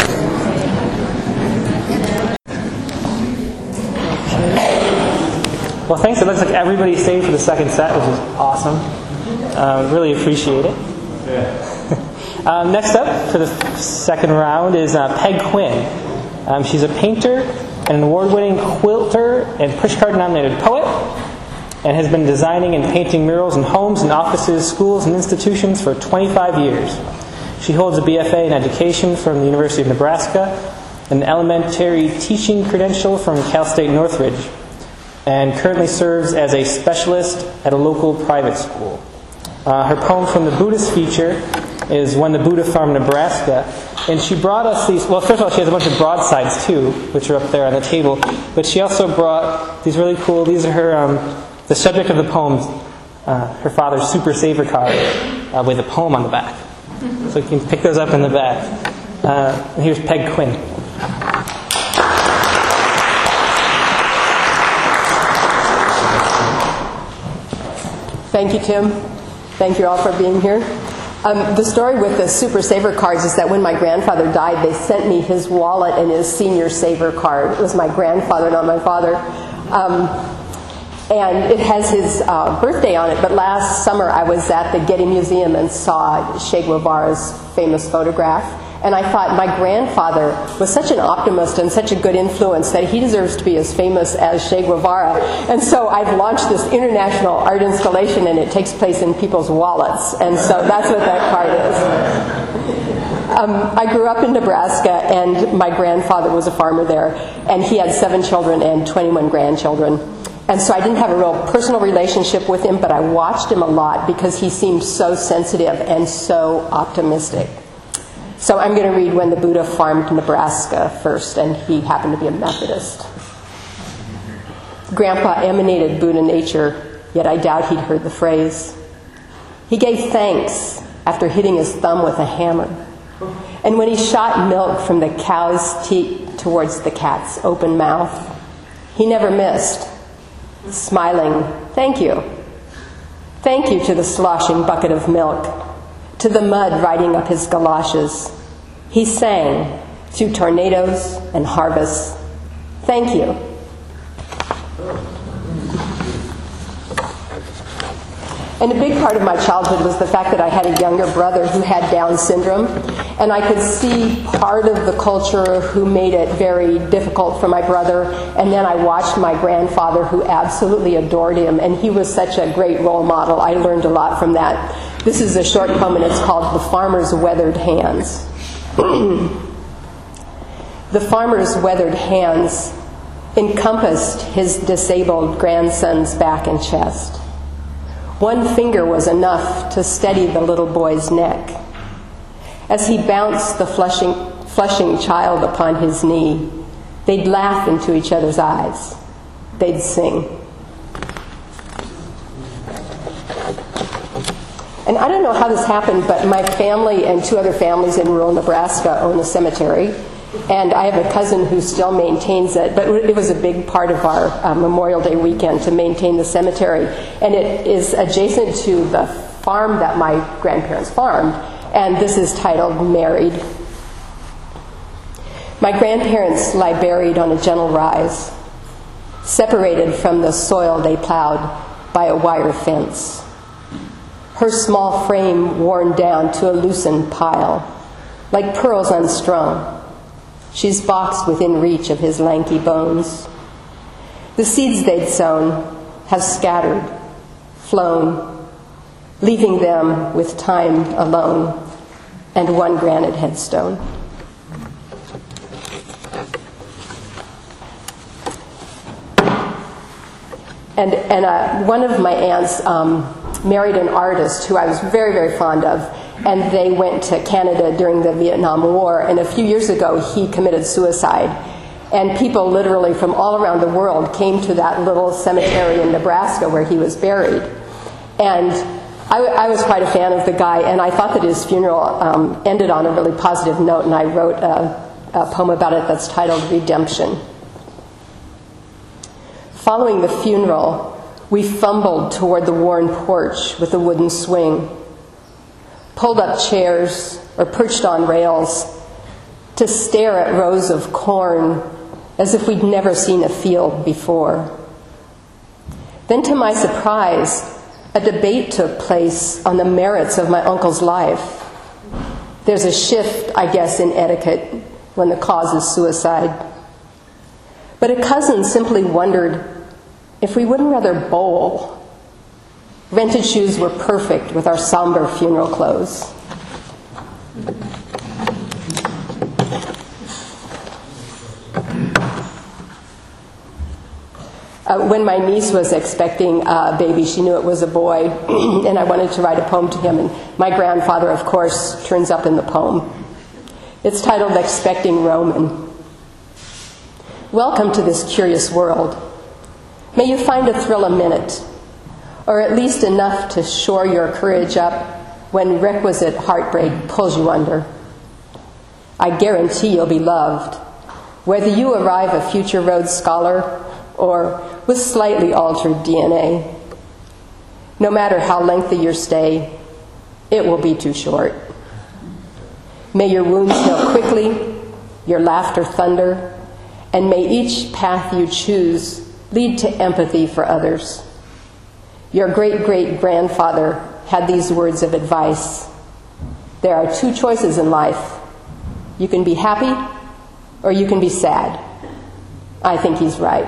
Well, thanks. It looks like everybody stayed for the second set, which is awesome. Uh, really appreciate it.
Yeah.
um, next up for the second round is uh, Peg Quinn. Um, she's a painter, an award-winning quilter, and pushcart-nominated poet, and has been designing and painting murals in homes and offices, schools, and institutions for twenty-five years. She holds a B F A in education from the University of Nebraska, an elementary teaching credential from Cal State Northridge, and currently serves as a specialist at a local private school. Uh, her poem from the Buddhist feature is When the Buddha Farmed Nebraska, and she brought us these, well, first of all, she has a bunch of broadsides too, which are up there on the table, but she also brought these really cool, these are her, um, the subject of the poems, uh, her father's Super Saver card uh, with a poem on the back. So you can pick those up in the back. Uh, and here's Peg Quinn.
Thank you, Tim. Thank you all for being here. Um, the story with the Super Saver cards is that when my grandfather died, they sent me his wallet and his senior saver card. It was my grandfather, not my father. Um, and it has his uh, birthday on it. But last summer I was at the Getty Museum and saw Che Guevara's famous photograph. And I thought my grandfather was such an optimist and such a good influence that he deserves to be as famous as Che Guevara. And so I've launched this international art installation, and it takes place in people's wallets. And so that's what that card is. Um, I grew up in Nebraska, and my grandfather was a farmer there. And he had seven children and twenty-one grandchildren. And so I didn't have a real personal relationship with him, but I watched him a lot because he seemed so sensitive and so optimistic. So I'm going to read When the Buddha Farmed Nebraska first, and he happened to be a Methodist. Grandpa emanated Buddha nature, yet I doubt he'd heard the phrase. He gave thanks after hitting his thumb with a hammer. And when he shot milk from the cow's teat towards the cat's open mouth, he never missed, smiling, thank you. Thank you to the sloshing bucket of milk, to the mud riding up his galoshes. He sang through tornadoes and harvests. Thank you. And a big part of my childhood was the fact that I had a younger brother who had Down syndrome, and I could see part of the culture who made it very difficult for my brother, and then I watched my grandfather who absolutely adored him, and he was such a great role model. I learned a lot from that. This is a short poem, and it's called The Farmer's Weathered Hands. The farmer's weathered hands encompassed his disabled grandson's back and chest. One finger was enough to steady the little boy's neck. As he bounced the flushing, flushing child upon his knee, they'd laugh into each other's eyes. They'd sing. And I don't know how this happened, but my family and two other families in rural Nebraska own a cemetery. And I have a cousin who still maintains it, but it was a big part of our uh, Memorial Day weekend to maintain the cemetery. And it is adjacent to the farm that my grandparents farmed, and this is titled Married. My grandparents lie buried on a gentle rise, separated from the soil they plowed by a wire fence. Her small frame worn down to a loosened pile, like pearls unstrung. She's boxed within reach of his lanky bones. The seeds they'd sown have scattered, flown, leaving them with time alone and one granite headstone. And, and uh, one of my aunts um, married an artist who I was very, very fond of, and they went to Canada during the Vietnam War, and a few years ago he committed suicide. And people literally from all around the world came to that little cemetery in Nebraska where he was buried. And I, I was quite a fan of the guy, and I thought that his funeral um, ended on a really positive note, and I wrote a, a poem about it that's titled Redemption. Following the funeral, we fumbled toward the worn porch with a wooden swing, pulled up chairs or perched on rails to stare at rows of corn as if we'd never seen a field before. Then, to my surprise, a debate took place on the merits of my uncle's life. There's a shift, I guess, in etiquette when the cause is suicide. But a cousin simply wondered if we wouldn't rather bowl. Rented shoes were perfect with our somber funeral clothes. Uh, when my niece was expecting a baby, she knew it was a boy, and I wanted to write a poem to him, and my grandfather, of course, turns up in the poem. It's titled Expecting Roman. Welcome to this curious world. May you find a thrill a minute, or at least enough to shore your courage up when requisite heartbreak pulls you under. I guarantee you'll be loved, whether you arrive a future Rhodes Scholar or with slightly altered D N A. No matter how lengthy your stay, it will be too short. May your wounds heal quickly, your laughter thunder, and may each path you choose lead to empathy for others. Your great-great-grandfather had these words of advice. There are two choices in life. You can be happy or you can be sad. I think he's right.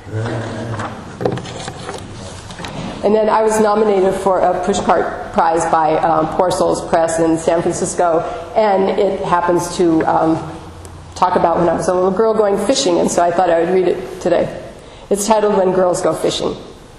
And then I was nominated for a pushcart prize by um, Poor Souls Press in San Francisco, and it happens to um, talk about when I was a little girl going fishing, and so I thought I would read it today. It's titled When Girls Go Fishing.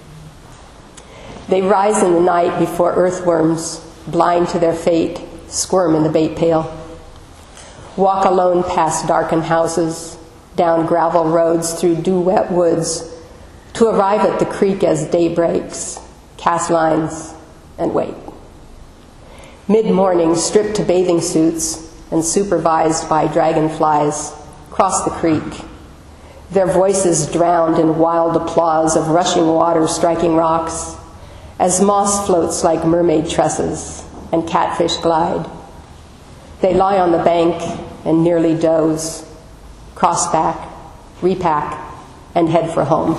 They rise in the night before earthworms, blind to their fate, squirm in the bait pail. Walk alone past darkened houses, down gravel roads through dew-wet woods, to arrive at the creek as day breaks, cast lines, and wait. Mid-morning, stripped to bathing suits and supervised by dragonflies, cross the creek, their voices drowned in wild applause of rushing water striking rocks, as moss floats like mermaid tresses and catfish glide. They lie on the bank and nearly doze, cross back, repack, and head for home.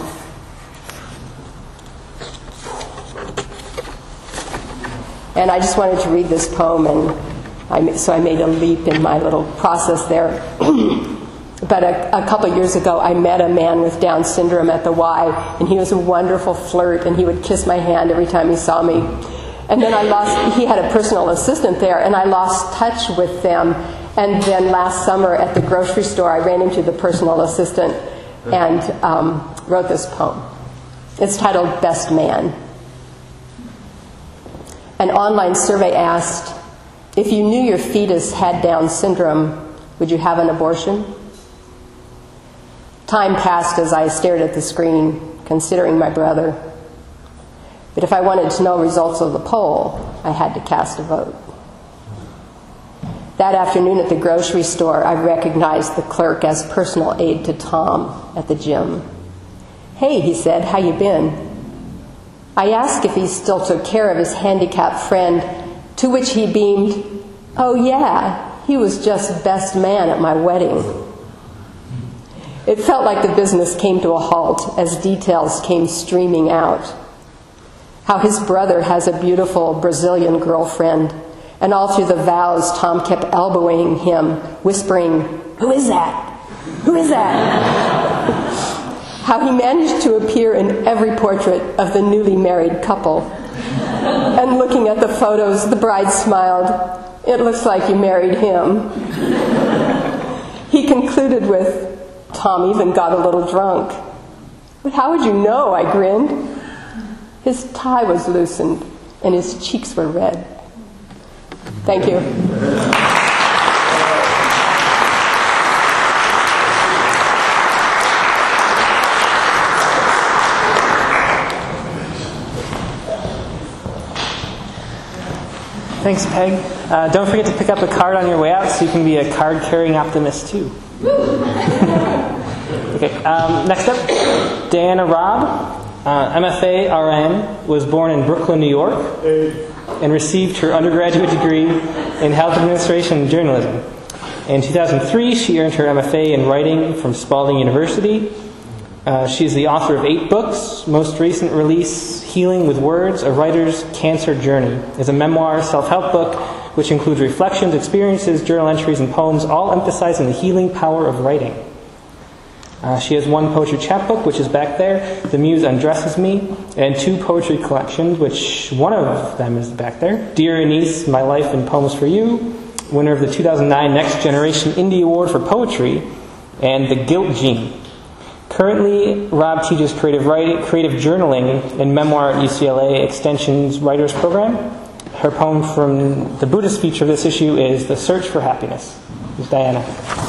And I just wanted to read this poem, and I, so I made a leap in my little process there. But a, a couple years ago, I met a man with Down syndrome at the Y, and he was a wonderful flirt, and he would kiss my hand every time he saw me. And then I lost, he had a personal assistant there, and I lost touch with them. And then last summer at the grocery store, I ran into the personal assistant and um, wrote this poem. It's titled Best Man. An online survey asked, if you knew your fetus had Down syndrome, would you have an abortion? Time passed as I stared at the screen, considering my brother. But if I wanted to know results of the poll, I had to cast a vote. That afternoon at the grocery store, I recognized the clerk as personal aide to Tom at the gym. "Hey," he said, "how you been?" I asked if he still took care of his handicapped friend, to which he beamed, "Oh yeah, he was just best man at my wedding." It felt like the business came to a halt as details came streaming out. How his brother has a beautiful Brazilian girlfriend, and all through the vows, Tom kept elbowing him, whispering, "Who is that? Who is that?" How he managed to appear in every portrait of the newly married couple. And looking at the photos, the bride smiled, "It looks like you married him." He concluded with, "Tom even got a little drunk." "But how would you know?" I grinned. His tie was loosened and his cheeks were red. Thank you.
Thanks, Peg. Uh, don't forget to pick up a card on your way out so you can be a card-carrying optimist, too. Okay, um, next up, Diana Robb, uh, M F A R N, was born in Brooklyn, New York, and received her undergraduate degree in health administration and journalism. In two thousand three, she earned her M F A in writing from Spalding University. Uh, she's the author of eight books. Most recent release, Healing with Words, A Writer's Cancer Journey, is a memoir self-help book which includes reflections, experiences, journal entries, and poems, all emphasizing the healing power of writing. Uh, she has one poetry chapbook, which is back there, The Muse Undresses Me, and two poetry collections, which one of them is back there, Dear Anise, My Life and Poems for You, winner of the two thousand nine Next Generation Indie Award for Poetry, and The Guilt Gene. Currently, Rob teaches creative writing, creative journaling and memoir at U C L A Extension's Writers Program. Her poem from the Buddhist feature of this issue is The Search for Happiness. Here's Diana.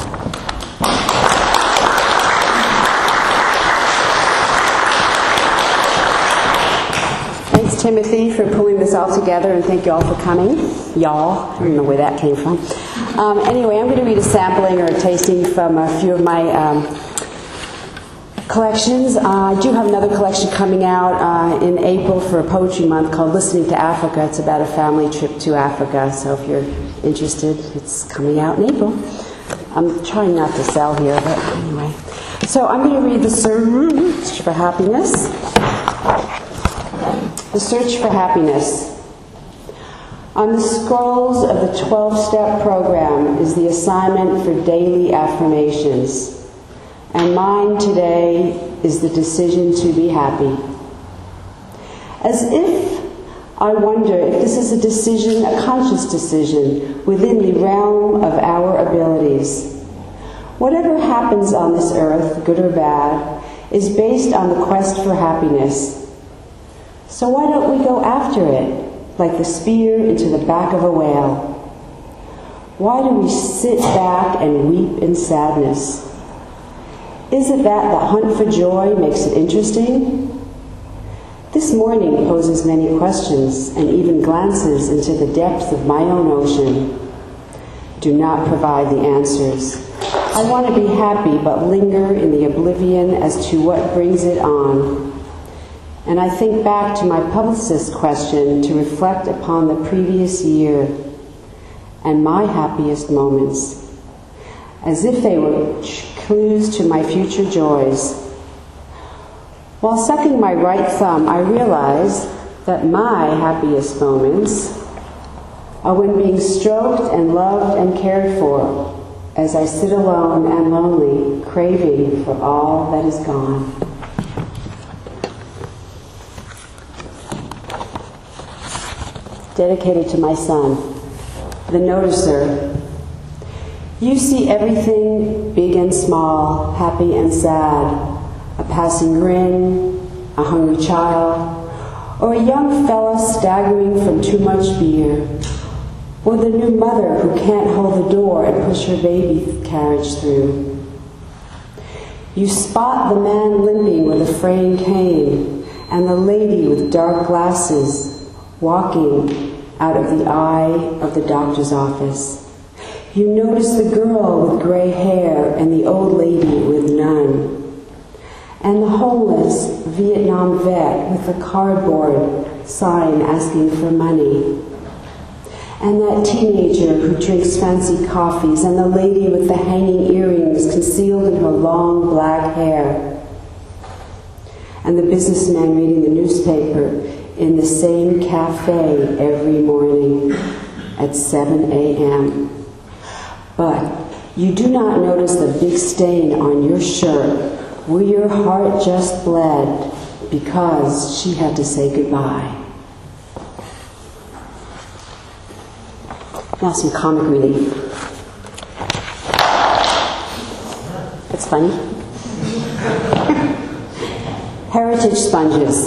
Thanks, Timothy, for pulling this all together, and thank you all for coming. Y'all, I don't know where that came from. Um, anyway, I'm going to read a sampling or a tasting from a few of my um, collections. Uh, I do have another collection coming out uh, in April for a poetry month called Listening to Africa. It's about a family trip to Africa, so if you're interested, it's coming out in April. I'm trying not to sell here, but anyway. So I'm going to read The Search for Happiness. The Search for Happiness. On the scrolls of the twelve-step program is the assignment for daily affirmations. And mine today is the decision to be happy. As if I wonder if this is a decision, a conscious decision, within the realm of our abilities. Whatever happens on this earth, good or bad, is based on the quest for happiness. So why don't we go after it, like the spear into the back of a whale? Why do we sit back and weep in sadness? Is it that the hunt for joy makes it interesting? This morning poses many questions and even glances into the depths of my own ocean. Do not provide the answers. I want to be happy but linger in the oblivion as to what brings it on. And I think back to my publicist's question to reflect upon the previous year and my happiest moments, as if they were clues to my future joys. While sucking my right thumb, I realize that my happiest moments are when being stroked and loved and cared for, as I sit alone and lonely, craving for all that is gone. Dedicated to my son, the noticer. You see everything, big and small, happy and sad, a passing grin, a hungry child, or a young fella staggering from too much beer, or the new mother who can't hold the door and push her baby carriage through. You spot the man limping with a fraying cane and the lady with dark glasses walking out of the eye of the doctor's office. You notice the girl with gray hair and the old lady with none. And the homeless Vietnam vet with the cardboard sign asking for money. And that teenager who drinks fancy coffees, and the lady with the hanging earrings concealed in her long black hair. And the businessman reading the newspaper in the same cafe every morning at seven a.m. But you do not notice the big stain on your shirt where your heart just bled because she had to say goodbye. Now some comic relief. It's funny. Heritage sponges.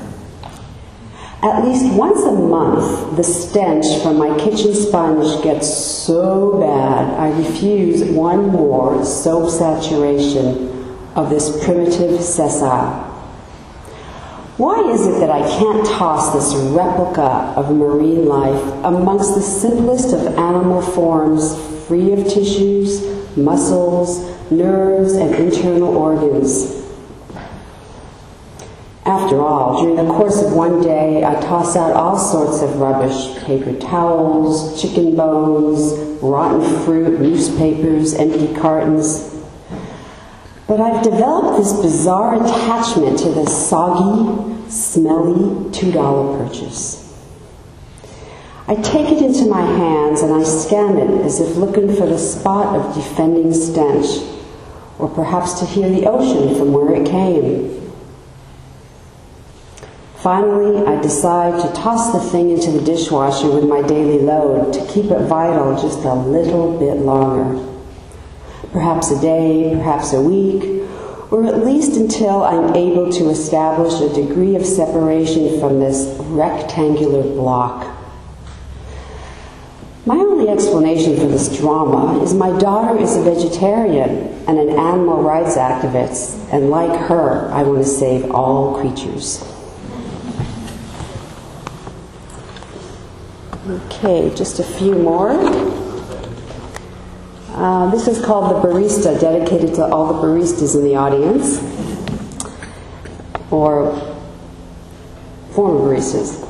At least once a month, the stench from my kitchen sponge gets so bad I refuse one more soap saturation of this primitive sessile. Why is it that I can't toss this replica of marine life amongst the simplest of animal forms, free of tissues, muscles, nerves, and internal organs? After all, during the course of one day, I toss out all sorts of rubbish: paper towels, chicken bones, rotten fruit, newspapers, empty cartons. But I've developed this bizarre attachment to the soggy, smelly two dollar purchase. I take it into my hands and I scan it as if looking for the spot of defending stench, or perhaps to hear the ocean from where it came. Finally, I decide to toss the thing into the dishwasher with my daily load to keep it vital just a little bit longer. Perhaps a day, perhaps a week, or at least until I'm able to establish a degree of separation from this rectangular block. My only explanation for this drama is my daughter is a vegetarian and an animal rights activist, and like her, I want to save all creatures. Okay, just a few more. Uh, this is called The Barista, dedicated to all the baristas in the audience, or former baristas.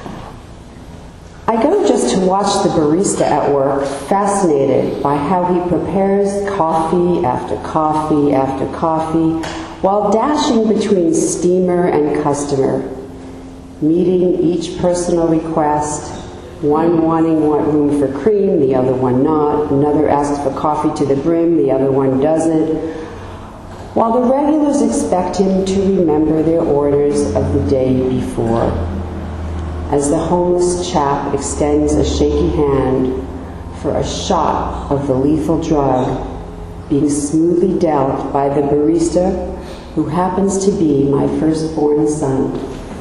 I go just to watch the barista at work, fascinated by how he prepares coffee after coffee after coffee, while dashing between steamer and customer, meeting each personal request, one wanting one room for cream, the other one not, another asks for coffee to the brim, the other one doesn't, while the regulars expect him to remember their orders of the day before. As the homeless chap extends a shaky hand for a shot of the lethal drug, being smoothly dealt by the barista who happens to be my firstborn son.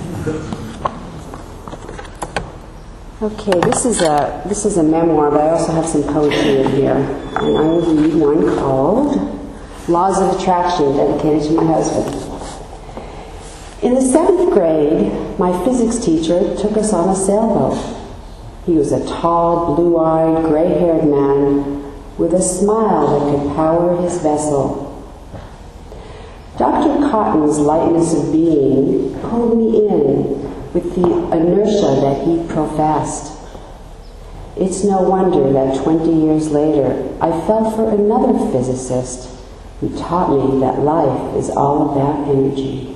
Okay, this is a this is a memoir, but I also have some poetry in here, and I will read one called "Laws of Attraction," dedicated to my husband. In the seventh grade, my physics teacher took us on a sailboat. He was a tall, blue-eyed, gray-haired man with a smile that could power his vessel. Doctor Cotton's lightness of being pulled me in with the inertia that he professed. It's no wonder that twenty years later I fell for another physicist who taught me that life is all about energy.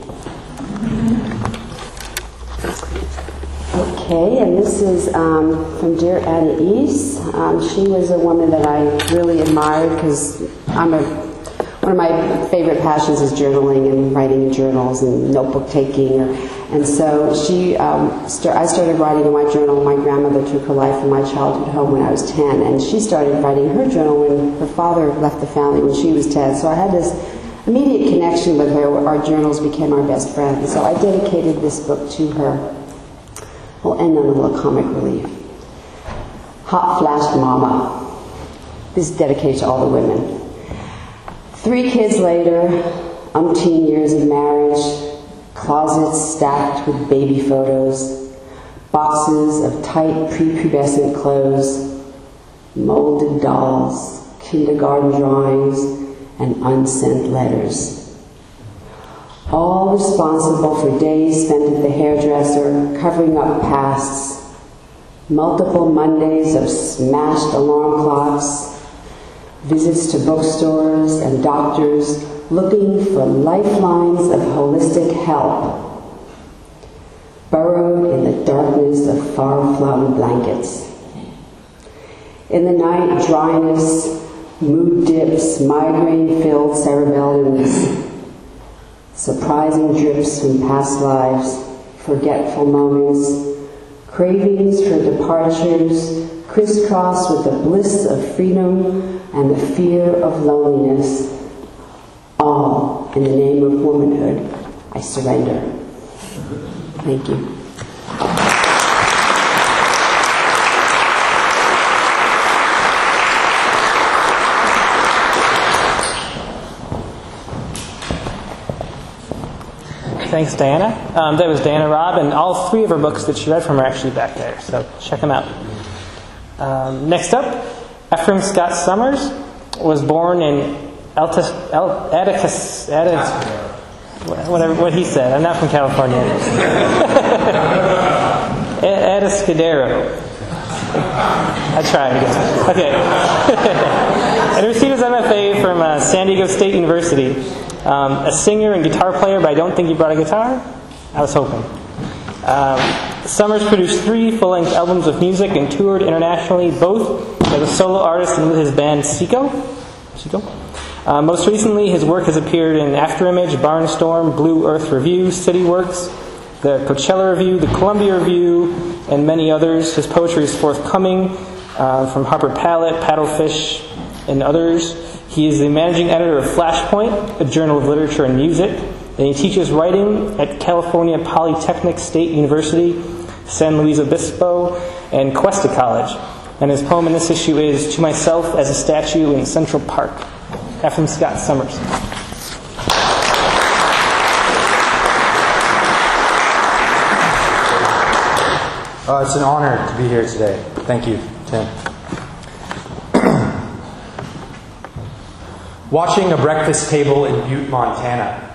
Okay, and this is um, from Dear Anais. Um, she was a woman that I really admired because I'm a one of my favorite passions is journaling and writing in journals and notebook taking. Or, and so she, um, start, I started writing in my journal. My grandmother took her life in my childhood home when I was ten, and she started writing her journal when her father left the family when she was ten. So I had this immediate connection with her. Our journals became our best friends. So I dedicated this book to her. We'll end on a little comic relief. Hot flashed mama. This is dedicated to all the women. Three kids later, umpteen years of marriage, closets stacked with baby photos, boxes of tight prepubescent clothes, molded dolls, kindergarten drawings, and unsent letters. All responsible for days spent at the hairdresser covering up pasts, multiple Mondays of smashed alarm clocks, visits to bookstores and doctors looking for lifelines of holistic help, burrowed in the darkness of far-flung blankets. In the night, dryness, mood dips, migraine-filled cerebellums, surprising drips from past lives, forgetful moments, cravings for departures, crisscrossed with the bliss of freedom and the fear of loneliness. All in the name of womanhood, I surrender. Thank you.
Thanks, Diana. Um, that was Diana Robb, and all three of her books that she read from are actually back there, so check them out. Um, next up, Ephraim Scott Summers was born in Altus, El, Atticus, Atticus, whatever what he said. I'm not from California. Atascadero. I tried again. Okay. And received his M F A from uh, San Diego State University. Um, a singer and guitar player, but I don't think he brought a guitar. I was hoping. Um, Summers produced three full-length albums of music and toured internationally, both as a solo artist and with his band Seco. Seco? Uh, most recently, his work has appeared in Afterimage, Barnstorm, Blue Earth Review, City Works, the Coachella Review, the Columbia Review, and many others. His poetry is forthcoming uh, from Harper Pallet, Paddlefish, and others. He is the managing editor of Flashpoint, a journal of literature and music, and he teaches writing at California Polytechnic State University, San Luis Obispo, and Cuesta College. And his poem in this issue is To Myself as a Statue in Central Park. Ephraim Scott Summers.
Uh, it's an honor to be here today. Thank you, Tim. Watching a breakfast table in Butte, Montana.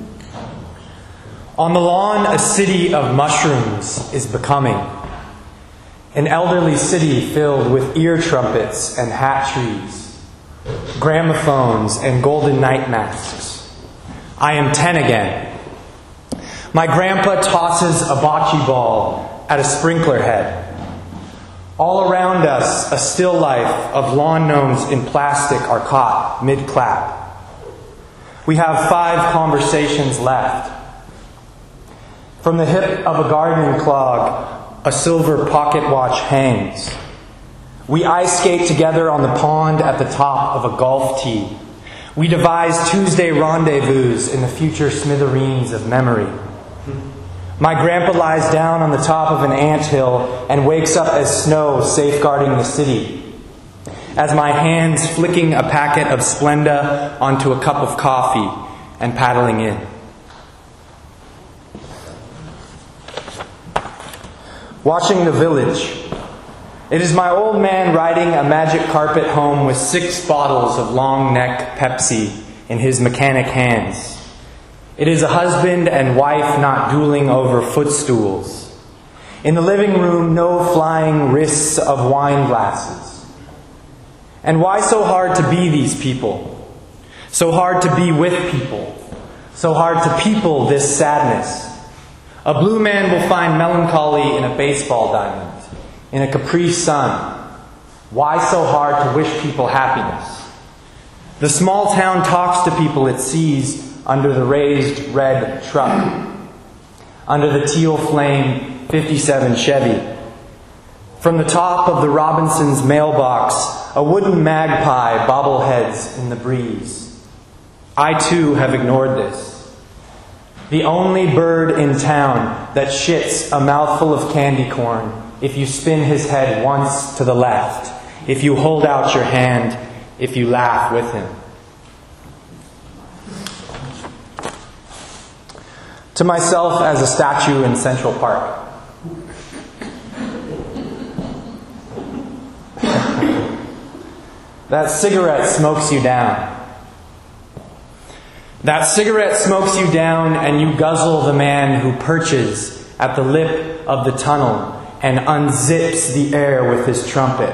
On the lawn, a city of mushrooms is becoming. An elderly city filled with ear trumpets and hat trees, gramophones and golden night masks. I am ten again. My grandpa tosses a bocce ball at a sprinkler head. All around us, a still life of lawn gnomes in plastic are caught mid-clap. We have five conversations left. From the hip of a gardening clog, a silver pocket watch hangs. We ice skate together on the pond at the top of a golf tee. We devise Tuesday rendezvous in the future smithereens of memory. My grandpa lies down on the top of an anthill and wakes up as snow safeguarding the city. As my hands flicking a packet of Splenda onto a cup of coffee and paddling in. Watching the village. It is my old man riding a magic carpet home with six bottles of long neck Pepsi in his mechanic hands. It is a husband and wife not dueling over footstools. In the living room, no flying wrists of wine glasses. And why so hard to be these people? So hard to be with people. So hard to people this sadness. A blue man will find melancholy in a baseball diamond, in a Capri Sun. Why so hard to wish people happiness? The small town talks to people it sees under the raised red truck, under the teal flame fifty-seven Chevy. From the top of the Robinsons' mailbox, a wooden magpie bobbleheads in the breeze. I too have ignored this. The only bird in town that shits a mouthful of candy corn if you spin his head once to the left, if you hold out your hand, if you laugh with him. to myself as a statue in Central Park. That cigarette smokes you down. That cigarette smokes you down, and you guzzle the man who perches at the lip of the tunnel and unzips the air with his trumpet.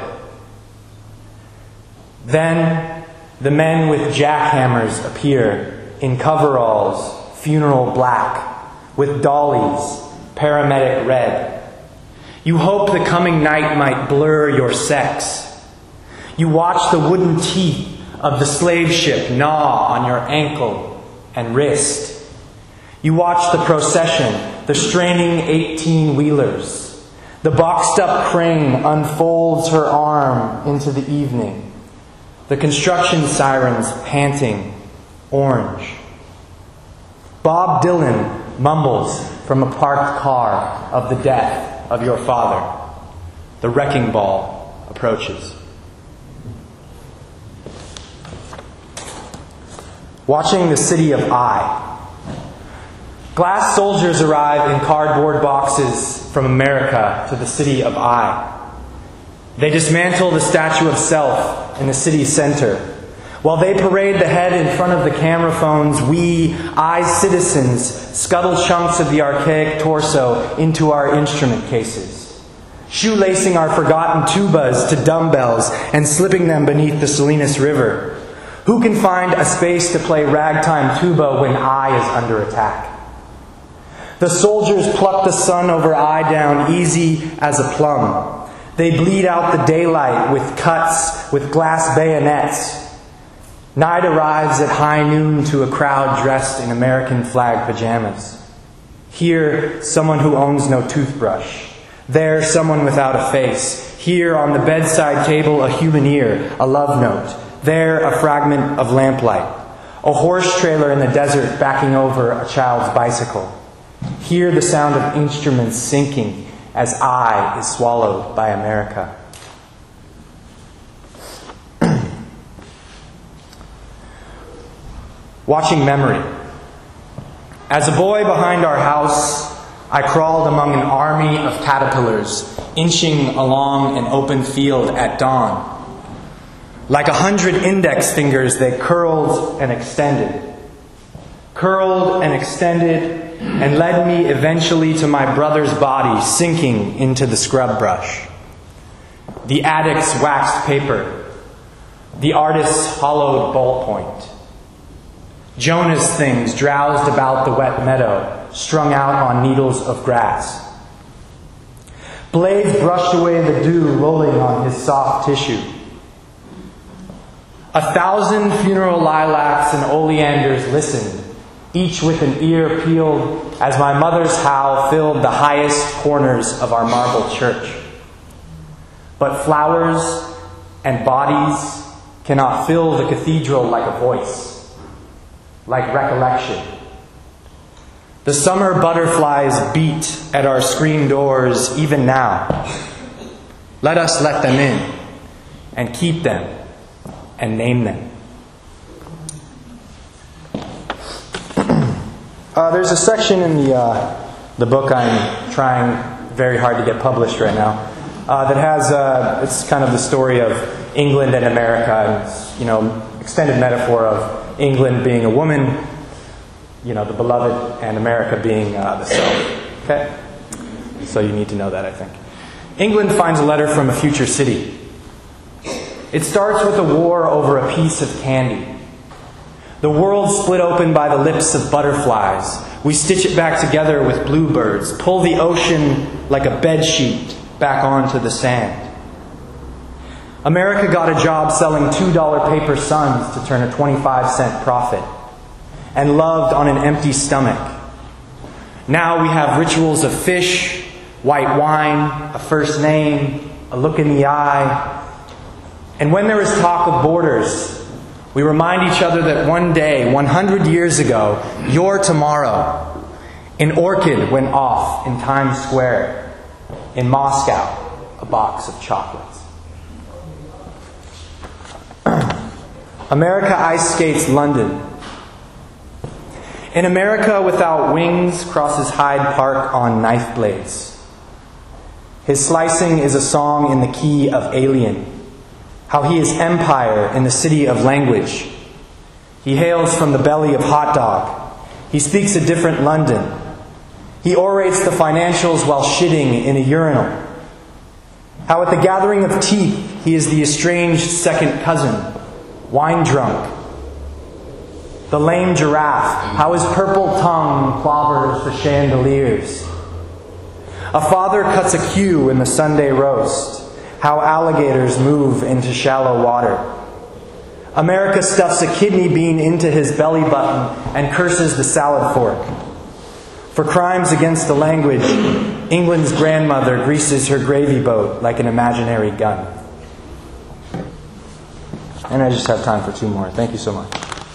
Then the men with jackhammers appear in coveralls, funeral black, with dollies, paramedic red. You hope the coming night might blur your sex. You watch the wooden teeth of the slave ship gnaw on your ankle and wrist. You watch the procession, the straining eighteen-wheelers. The boxed-up crane unfolds her arm into the evening. The construction sirens panting, orange. Bob Dylan mumbles from a parked car of the death of your father. The wrecking ball approaches. Watching the city of Ai. Glass soldiers arrive in cardboard boxes from America to the city of Ai. They dismantle the statue of self in the city center. While they parade the head in front of the camera phones, we, Ai citizens, scuttle chunks of the archaic torso into our instrument cases, shoelacing our forgotten tubas to dumbbells and slipping them beneath the Salinas River. Who can find a space to play ragtime tuba when Ai is under attack? The soldiers pluck the sun over Ai down easy as a plum. They bleed out the daylight with cuts with glass bayonets. Night arrives at high noon to a crowd dressed in American flag pajamas. Here, someone who owns no toothbrush. There, someone without a face. Here, on the bedside table, a human ear, a love note. There, a fragment of lamplight. A horse trailer in the desert backing over a child's bicycle. Here, the sound of instruments sinking as Ai is swallowed by America. Watching memory. As a boy behind our house, I crawled among an army of caterpillars, inching along an open field at dawn. Like a hundred index fingers, they curled and extended. Curled and extended, and led me eventually to my brother's body sinking into the scrub brush. The addict's waxed paper. The artist's hollowed ballpoint. Jonah's things drowsed about the wet meadow, strung out on needles of grass. Blades brushed away the dew rolling on his soft tissue. A thousand funeral lilacs and oleanders listened, each with an ear peeled, as my mother's howl filled the highest corners of our marble church. But flowers and bodies cannot fill the cathedral like a voice, like recollection. The summer butterflies beat at our screen doors even now. Let us let them in and keep them and name them. Uh, there's a section in the uh, the book I'm trying very hard to get published right now uh, that has uh, it's kind of the story of England and America, and it's, you know, extended metaphor of England being a woman, you know, the beloved, and America being uh, the self. Okay, so you need to know that, I think. England finds a letter from a future city. It starts with a war over a piece of candy. The world split open by the lips of butterflies. We stitch it back together with bluebirds, pull the ocean like a bedsheet back onto the sand. America got a job selling two dollar paper suns to turn a twenty-five cent profit, and loved on an empty stomach. Now we have rituals of fish, white wine, a first name, a look in the eye. And when there is talk of borders, we remind each other that one day, one hundred years ago, your tomorrow, an orchid went off in Times Square. In Moscow, a box of chocolates. America ice skates London. In America Without Wings crosses Hyde Park on knife blades. His slicing is a song in the key of Alien. How he is empire in the city of language. He hails from the belly of hot dog. He speaks a different London. He orates the financials while shitting in a urinal. How at the gathering of teeth he is the estranged second cousin, wine drunk. The lame giraffe, how his purple tongue clobbers the chandeliers. A father cuts a cue in the Sunday roast, how alligators move into shallow water. America stuffs a kidney bean into his belly button and curses the salad fork. For crimes against the language, England's grandmother greases her gravy boat like an imaginary gun. And I just have time for two more. Thank you so much.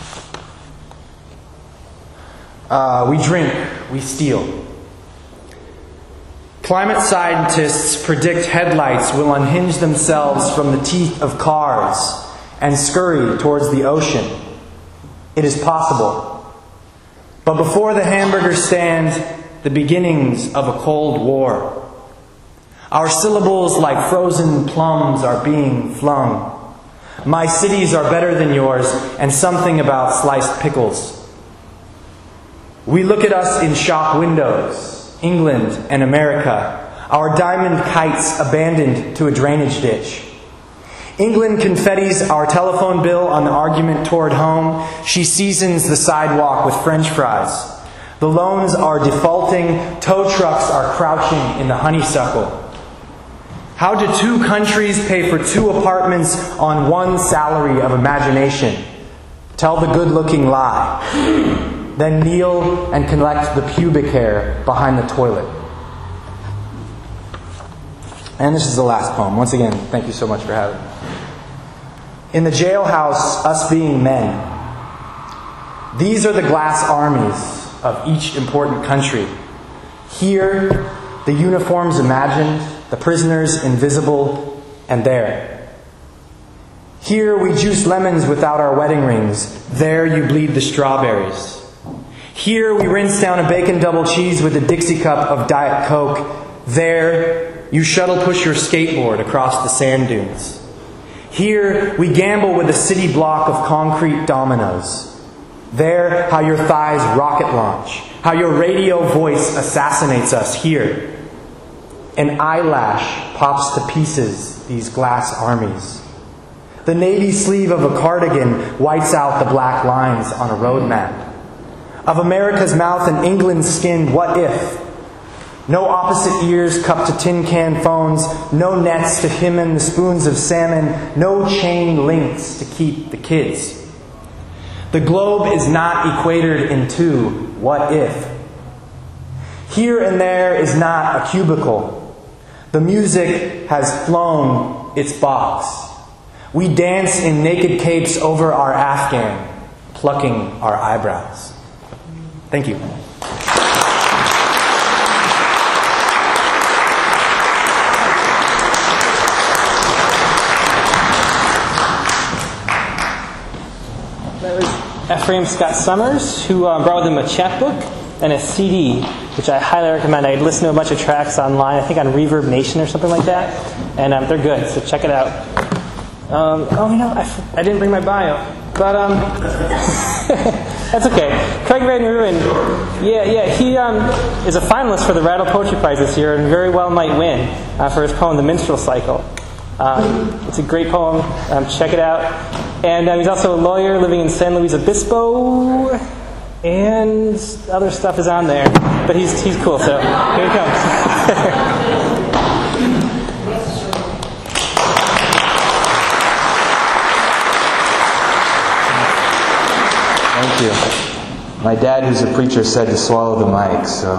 Uh, we drink, we steal. Climate scientists predict headlights will unhinge themselves from the teeth of cars and scurry towards the ocean. It is possible. But before the hamburger stand, the beginnings of a Cold War. Our syllables like frozen plums are being flung. My cities are better than yours, and something about sliced pickles. We look at us in shop windows. England and America, our diamond kites abandoned to a drainage ditch. England confettis our telephone bill on the argument toward home. She seasons the sidewalk with French fries. The loans are defaulting. Tow trucks are crouching in the honeysuckle. How do two countries pay for two apartments on one salary of imagination? Tell the good-looking lie. Then kneel and collect the pubic hair behind the toilet. And this is the last poem. Once again, thank you so much for having me. In the jailhouse, us being men. These are the glass armies of each important country. Here, the uniforms imagined, the prisoners invisible, and there. Here we juice lemons without our wedding rings. There you bleed the strawberries. Here we rinse down a bacon double cheese with a Dixie cup of Diet Coke. There you shuttle push your skateboard across the sand dunes. Here we gamble with a city block of concrete dominoes. There how your thighs rocket launch. How your radio voice assassinates us here. An eyelash pops to pieces these glass armies. The navy sleeve of a cardigan whites out the black lines on a road map. Of America's mouth and England's skin, what if? No opposite ears cupped to tin can phones, no nets to him and the spoons of salmon, no chain links to keep the kids. The globe is not equatored in two, what if? Here and there is not a cubicle. The music has flown its box. We dance in naked capes over our Afghan, plucking our eyebrows. Thank you.
That was Ephraim Scott Summers, who uh, brought with him a chapbook and a C D, which I highly recommend. I listened to a bunch of tracks online, I think on Reverb Nation or something like that, and um, they're good, so check it out. Um, oh, you know, I, f- I didn't bring my bio, but um, that's okay. Craig Van Ruin, yeah, yeah, he um, is a finalist for the Rattle Poetry Prize this year and very well might win uh, for his poem, The Minstrel Cycle. Um, it's a great poem. Um, check it out. And uh, he's also a lawyer living in San Luis Obispo, and other stuff is on there. But he's he's cool. So here he comes.
Thank you. My dad, who's a preacher, said to swallow the mic, so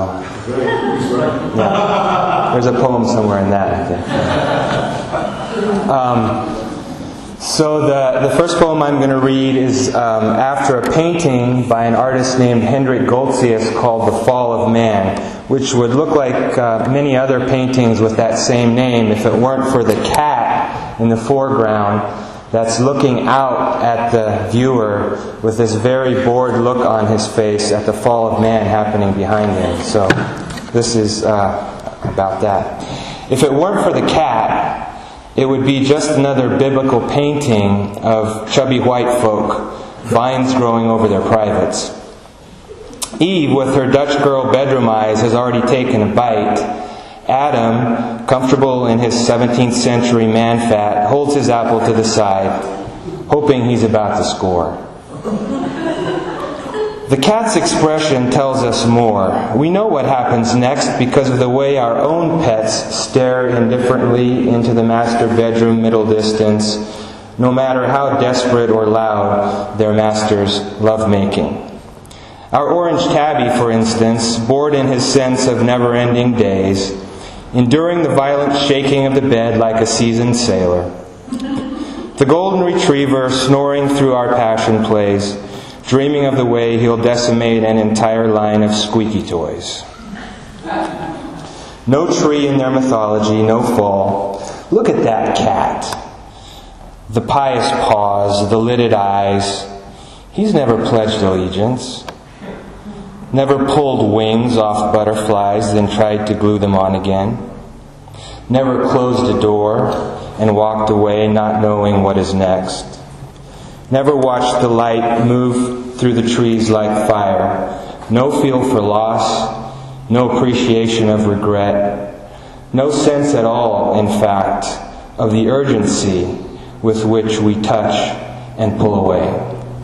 yeah, there's a poem somewhere in that, I think. Um, so the, the first poem I'm going to read is um, after a painting by an artist named Hendrik Goltzius called The Fall of Man, which would look like uh, many other paintings with that same name if it weren't for the cat in the foreground that's looking out at the viewer with this very bored look on his face at the fall of man happening behind him. So this is uh, about that. If it weren't for the cat, it would be just another biblical painting of chubby white folk, vines growing over their privates. Eve, with her Dutch girl bedroom eyes, has already taken a bite. Adam, comfortable in his seventeenth century man fat, holds his apple to the side, hoping he's about to score. The cat's expression tells us more. We know what happens next because of the way our own pets stare indifferently into the master bedroom middle distance, no matter how desperate or loud their master's lovemaking. Our orange tabby, for instance, bored in his sense of never-ending days, enduring the violent shaking of the bed like a seasoned sailor. The golden retriever snoring through our passion plays, dreaming of the way he'll decimate an entire line of squeaky toys. No tree in their mythology, no fall. Look at that cat. The pious paws, the lidded eyes. He's never pledged allegiance. Never pulled wings off butterflies, then tried to glue them on again. Never closed a door and walked away not knowing what is next. Never watched the light move through the trees like fire. No feel for loss, no appreciation of regret, no sense at all, in fact, of the urgency with which we touch and pull away.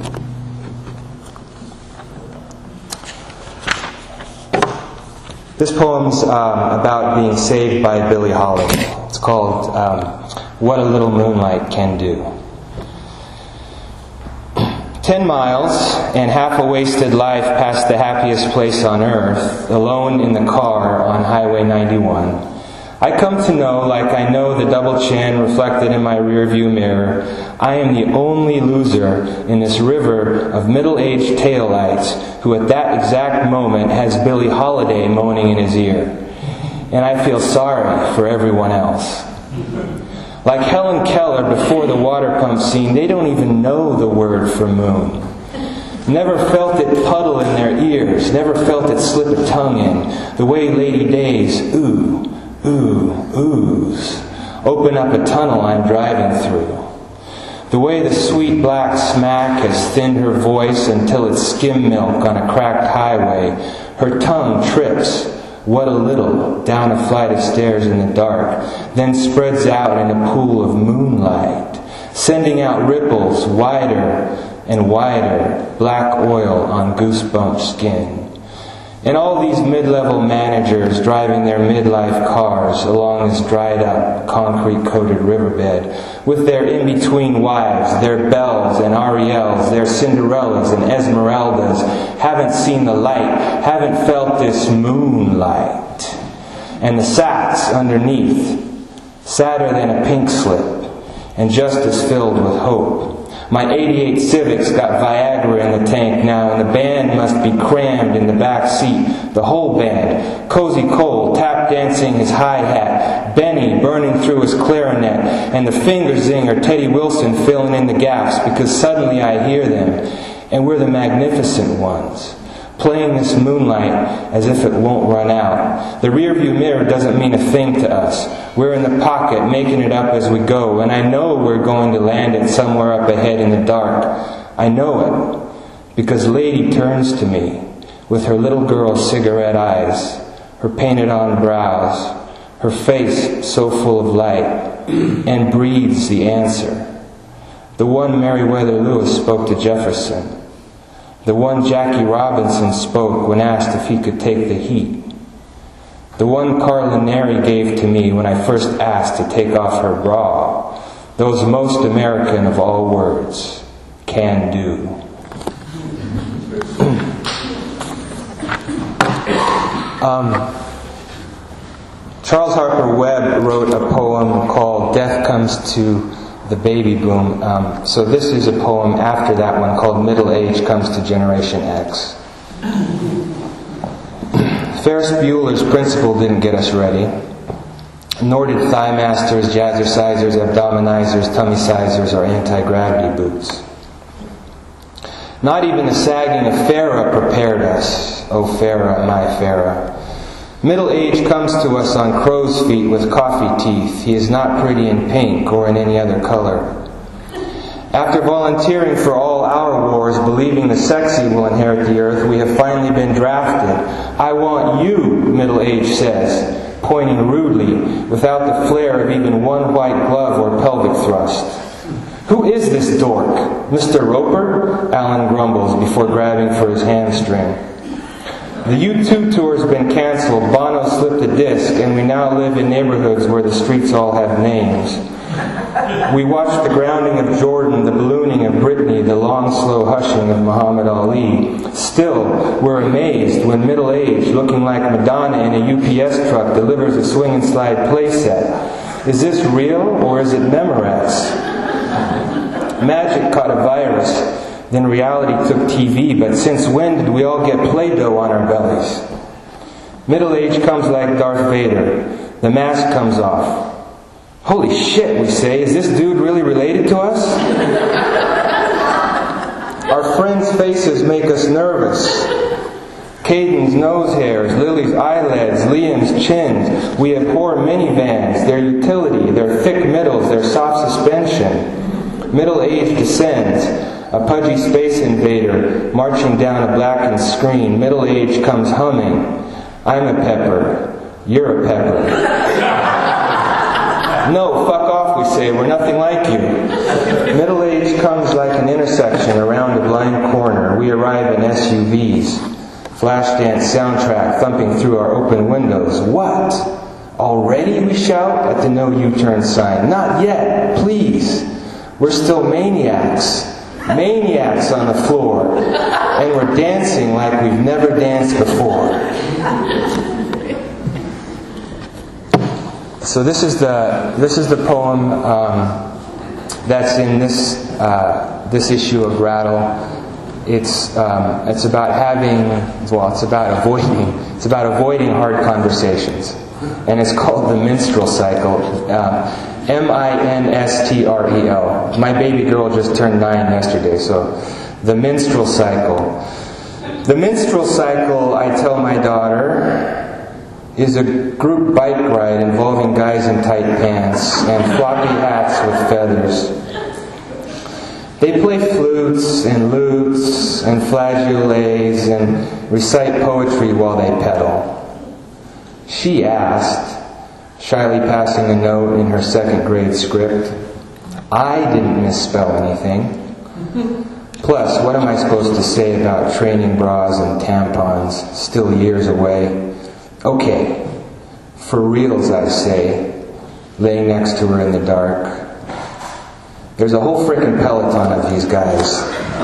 This poem's um, about being saved by Billie Holiday. It's called um, What a Little Moonlight Can Do. Ten miles and half a wasted life past the happiest place on earth, alone in the car on Highway ninety-one. I come to know, like I know the double chin reflected in my rearview mirror, I am the only loser in this river of middle-aged taillights who at that exact moment has Billie Holiday moaning in his ear. And I feel sorry for everyone else. Like Helen Keller before the water pump scene, they don't even know the word for moon. Never felt it puddle in their ears, never felt it slip a tongue in, the way Lady Days ooh, ooh, oohs open up a tunnel I'm driving through. The way the sweet black smack has thinned her voice until it's skim milk on a cracked highway. Her tongue trips, what a little, down a flight of stairs in the dark, then spreads out in a pool of moonlight, sending out ripples wider and wider, black oil on goosebump skin. And all these mid-level managers driving their midlife cars along this dried-up, concrete-coated riverbed with their in-between wives, their Belles and Ariels, their Cinderellas and Esmeraldas, haven't seen the light, haven't felt this moonlight. And the sats underneath, sadder than a pink slip, and just as filled with hope. My eighty-eight Civic's got Viagra in the tank now, and the band must be crammed in the back seat. The whole band. Cozy Cole tap dancing his hi-hat, Benny burning through his clarinet, and the finger zinger Teddy Wilson filling in the gaps because suddenly I hear them, and we're the magnificent ones, playing this moonlight as if it won't run out. The rearview mirror doesn't mean a thing to us. We're in the pocket, making it up as we go, and I know we're going to land it somewhere up ahead in the dark. I know it, because Lady turns to me with her little girl cigarette eyes, her painted-on brows, her face so full of light, and breathes the answer. The one Meriwether Lewis spoke to Jefferson. The one Jackie Robinson spoke when asked if he could take the heat. The one Carla Neri gave to me when I first asked to take off her bra. Those most American of all words, can do. um, Charles Harper Webb wrote a poem called Death Comes to the Baby Boom. Um, so this is a poem after that one called Middle Age Comes to Generation X. Ferris Bueller's Principle didn't get us ready. Nor did thigh masters, jazzercisers, abdominizers, tummy sizers, or anti-gravity boots. Not even the sagging of Farah prepared us. Oh, Farah, my Farah. Middle age comes to us on crow's feet with coffee teeth. He is not pretty in pink or in any other color. After volunteering for all our wars, believing the sexy will inherit the earth, we have finally been drafted. I want you, middle age says, pointing rudely, without the flair of even one white glove or pelvic thrust. Who is this dork? Mister Roper? Alan grumbles before grabbing for his hamstring. The U two tour has been cancelled, Bono slipped a disc, and we now live in neighborhoods where the streets all have names. We watch the grounding of Jordan, the ballooning of Britney, the long, slow hushing of Muhammad Ali. Still, we're amazed when middle age, looking like Madonna in a U P S truck, delivers a swing and slide playset. Is this real, or is it Memorex? Magic caught a virus, then reality took T V, but since when did we all get Play-Doh on our bellies? Middle age comes like Darth Vader. The mask comes off. Holy shit, we say, is this dude really related to us? Our friends' faces make us nervous. Caden's nose hairs, Lily's eyelids, Liam's chins. We abhor minivans, their utility, their thick middles, their soft suspension. Middle age descends, a pudgy space invader marching down a blackened screen. Middle age comes humming. I'm a pepper. You're a pepper. No, fuck off, we say. We're nothing like you. Middle age comes like an intersection around a blind corner. We arrive in S U Vs. Flashdance soundtrack thumping through our open windows. What? Already, we shout at the no U-turn sign. Not yet, please. We're still maniacs. Maniacs on the floor. And we're dancing like we've never danced before. So this is the this is the poem um, that's in this uh, this issue of Rattle. It's um, it's about having well, it's about avoiding it's about avoiding hard conversations, and it's called the Minstrel Cycle. Uh, M I N S T R E L. My baby girl just turned nine yesterday, so the Minstrel Cycle. The Minstrel Cycle, I tell my daughter, is a group bike ride involving guys in tight pants and floppy hats with feathers. They play flutes and lutes and flageolets and recite poetry while they pedal. She asked, shyly passing a note in her second grade script, I didn't misspell anything. Plus, what am I supposed to say about training bras and tampons, still years away? Okay, for reals, I say, laying next to her in the dark. There's a whole frickin' peloton of these guys.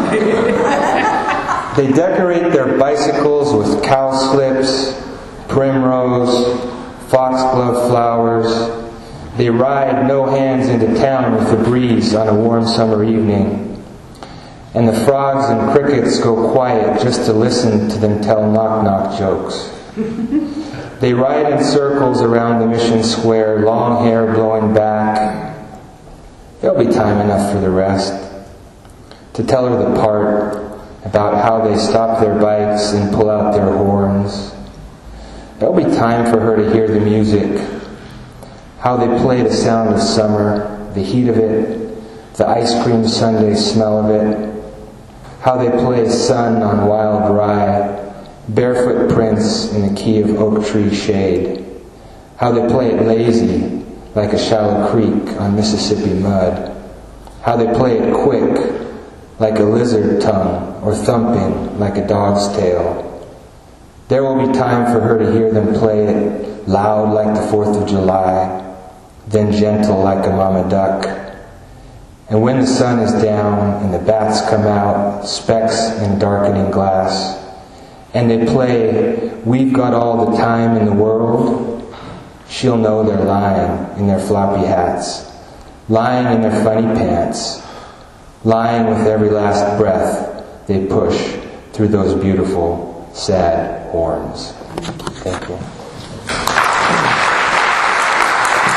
They decorate their bicycles with cowslips, primrose, foxglove flowers. They ride no hands into town with the breeze on a warm summer evening. And the frogs and crickets go quiet just to listen to them tell knock-knock jokes. They ride in circles around the mission square, long hair blowing back. There'll be time enough for the rest. To tell her the part about how they stop their bikes and pull out their horns. There'll be time for her to hear the music, how they play the sound of summer, the heat of it, the ice cream sundae smell of it, how they play Sun on Wild Rye, barefoot prints in the key of oak tree shade, how they play it lazy like a shallow creek on Mississippi mud, how they play it quick like a lizard tongue or thumping like a dog's tail. There will be time for her to hear them play it loud like the fourth of July, then gentle like a mama duck. And when the sun is down and the bats come out, specks in darkening glass, and they play, We've Got All the Time in the World, she'll know they're lying in their floppy hats, lying in their funny pants, lying with every last breath they push through those beautiful, sad horns. Thank you.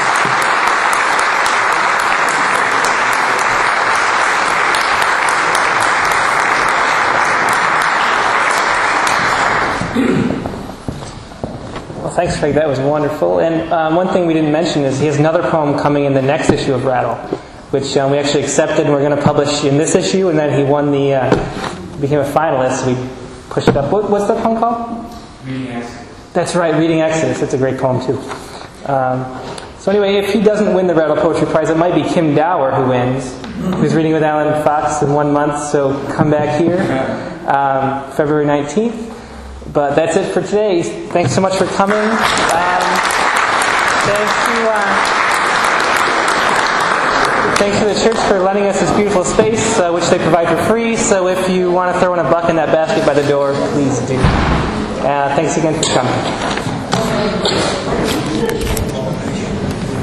thanks, Craig. That was wonderful. And um, one thing we didn't mention is he has another poem coming in the next issue of Rattle, which um, we actually accepted and we're going to publish in this issue. And then he won the, uh, became a finalist. We pushed it up. What, what's that poem called?
Reading Exodus.
That's right, Reading Exodus. That's a great poem too. Um, so anyway, if he doesn't win the Rattle Poetry Prize, it might be Kim Dower who wins, who's reading with Alan Fox in one month. So come back here, um, February nineteenth. But that's it for today. Thanks so much for coming. Um, thanks to uh, thanks to the church for lending us this beautiful space, uh, which they provide for free. So if you want to throw in a buck in that basket by the door, please do. Uh, thanks again for coming.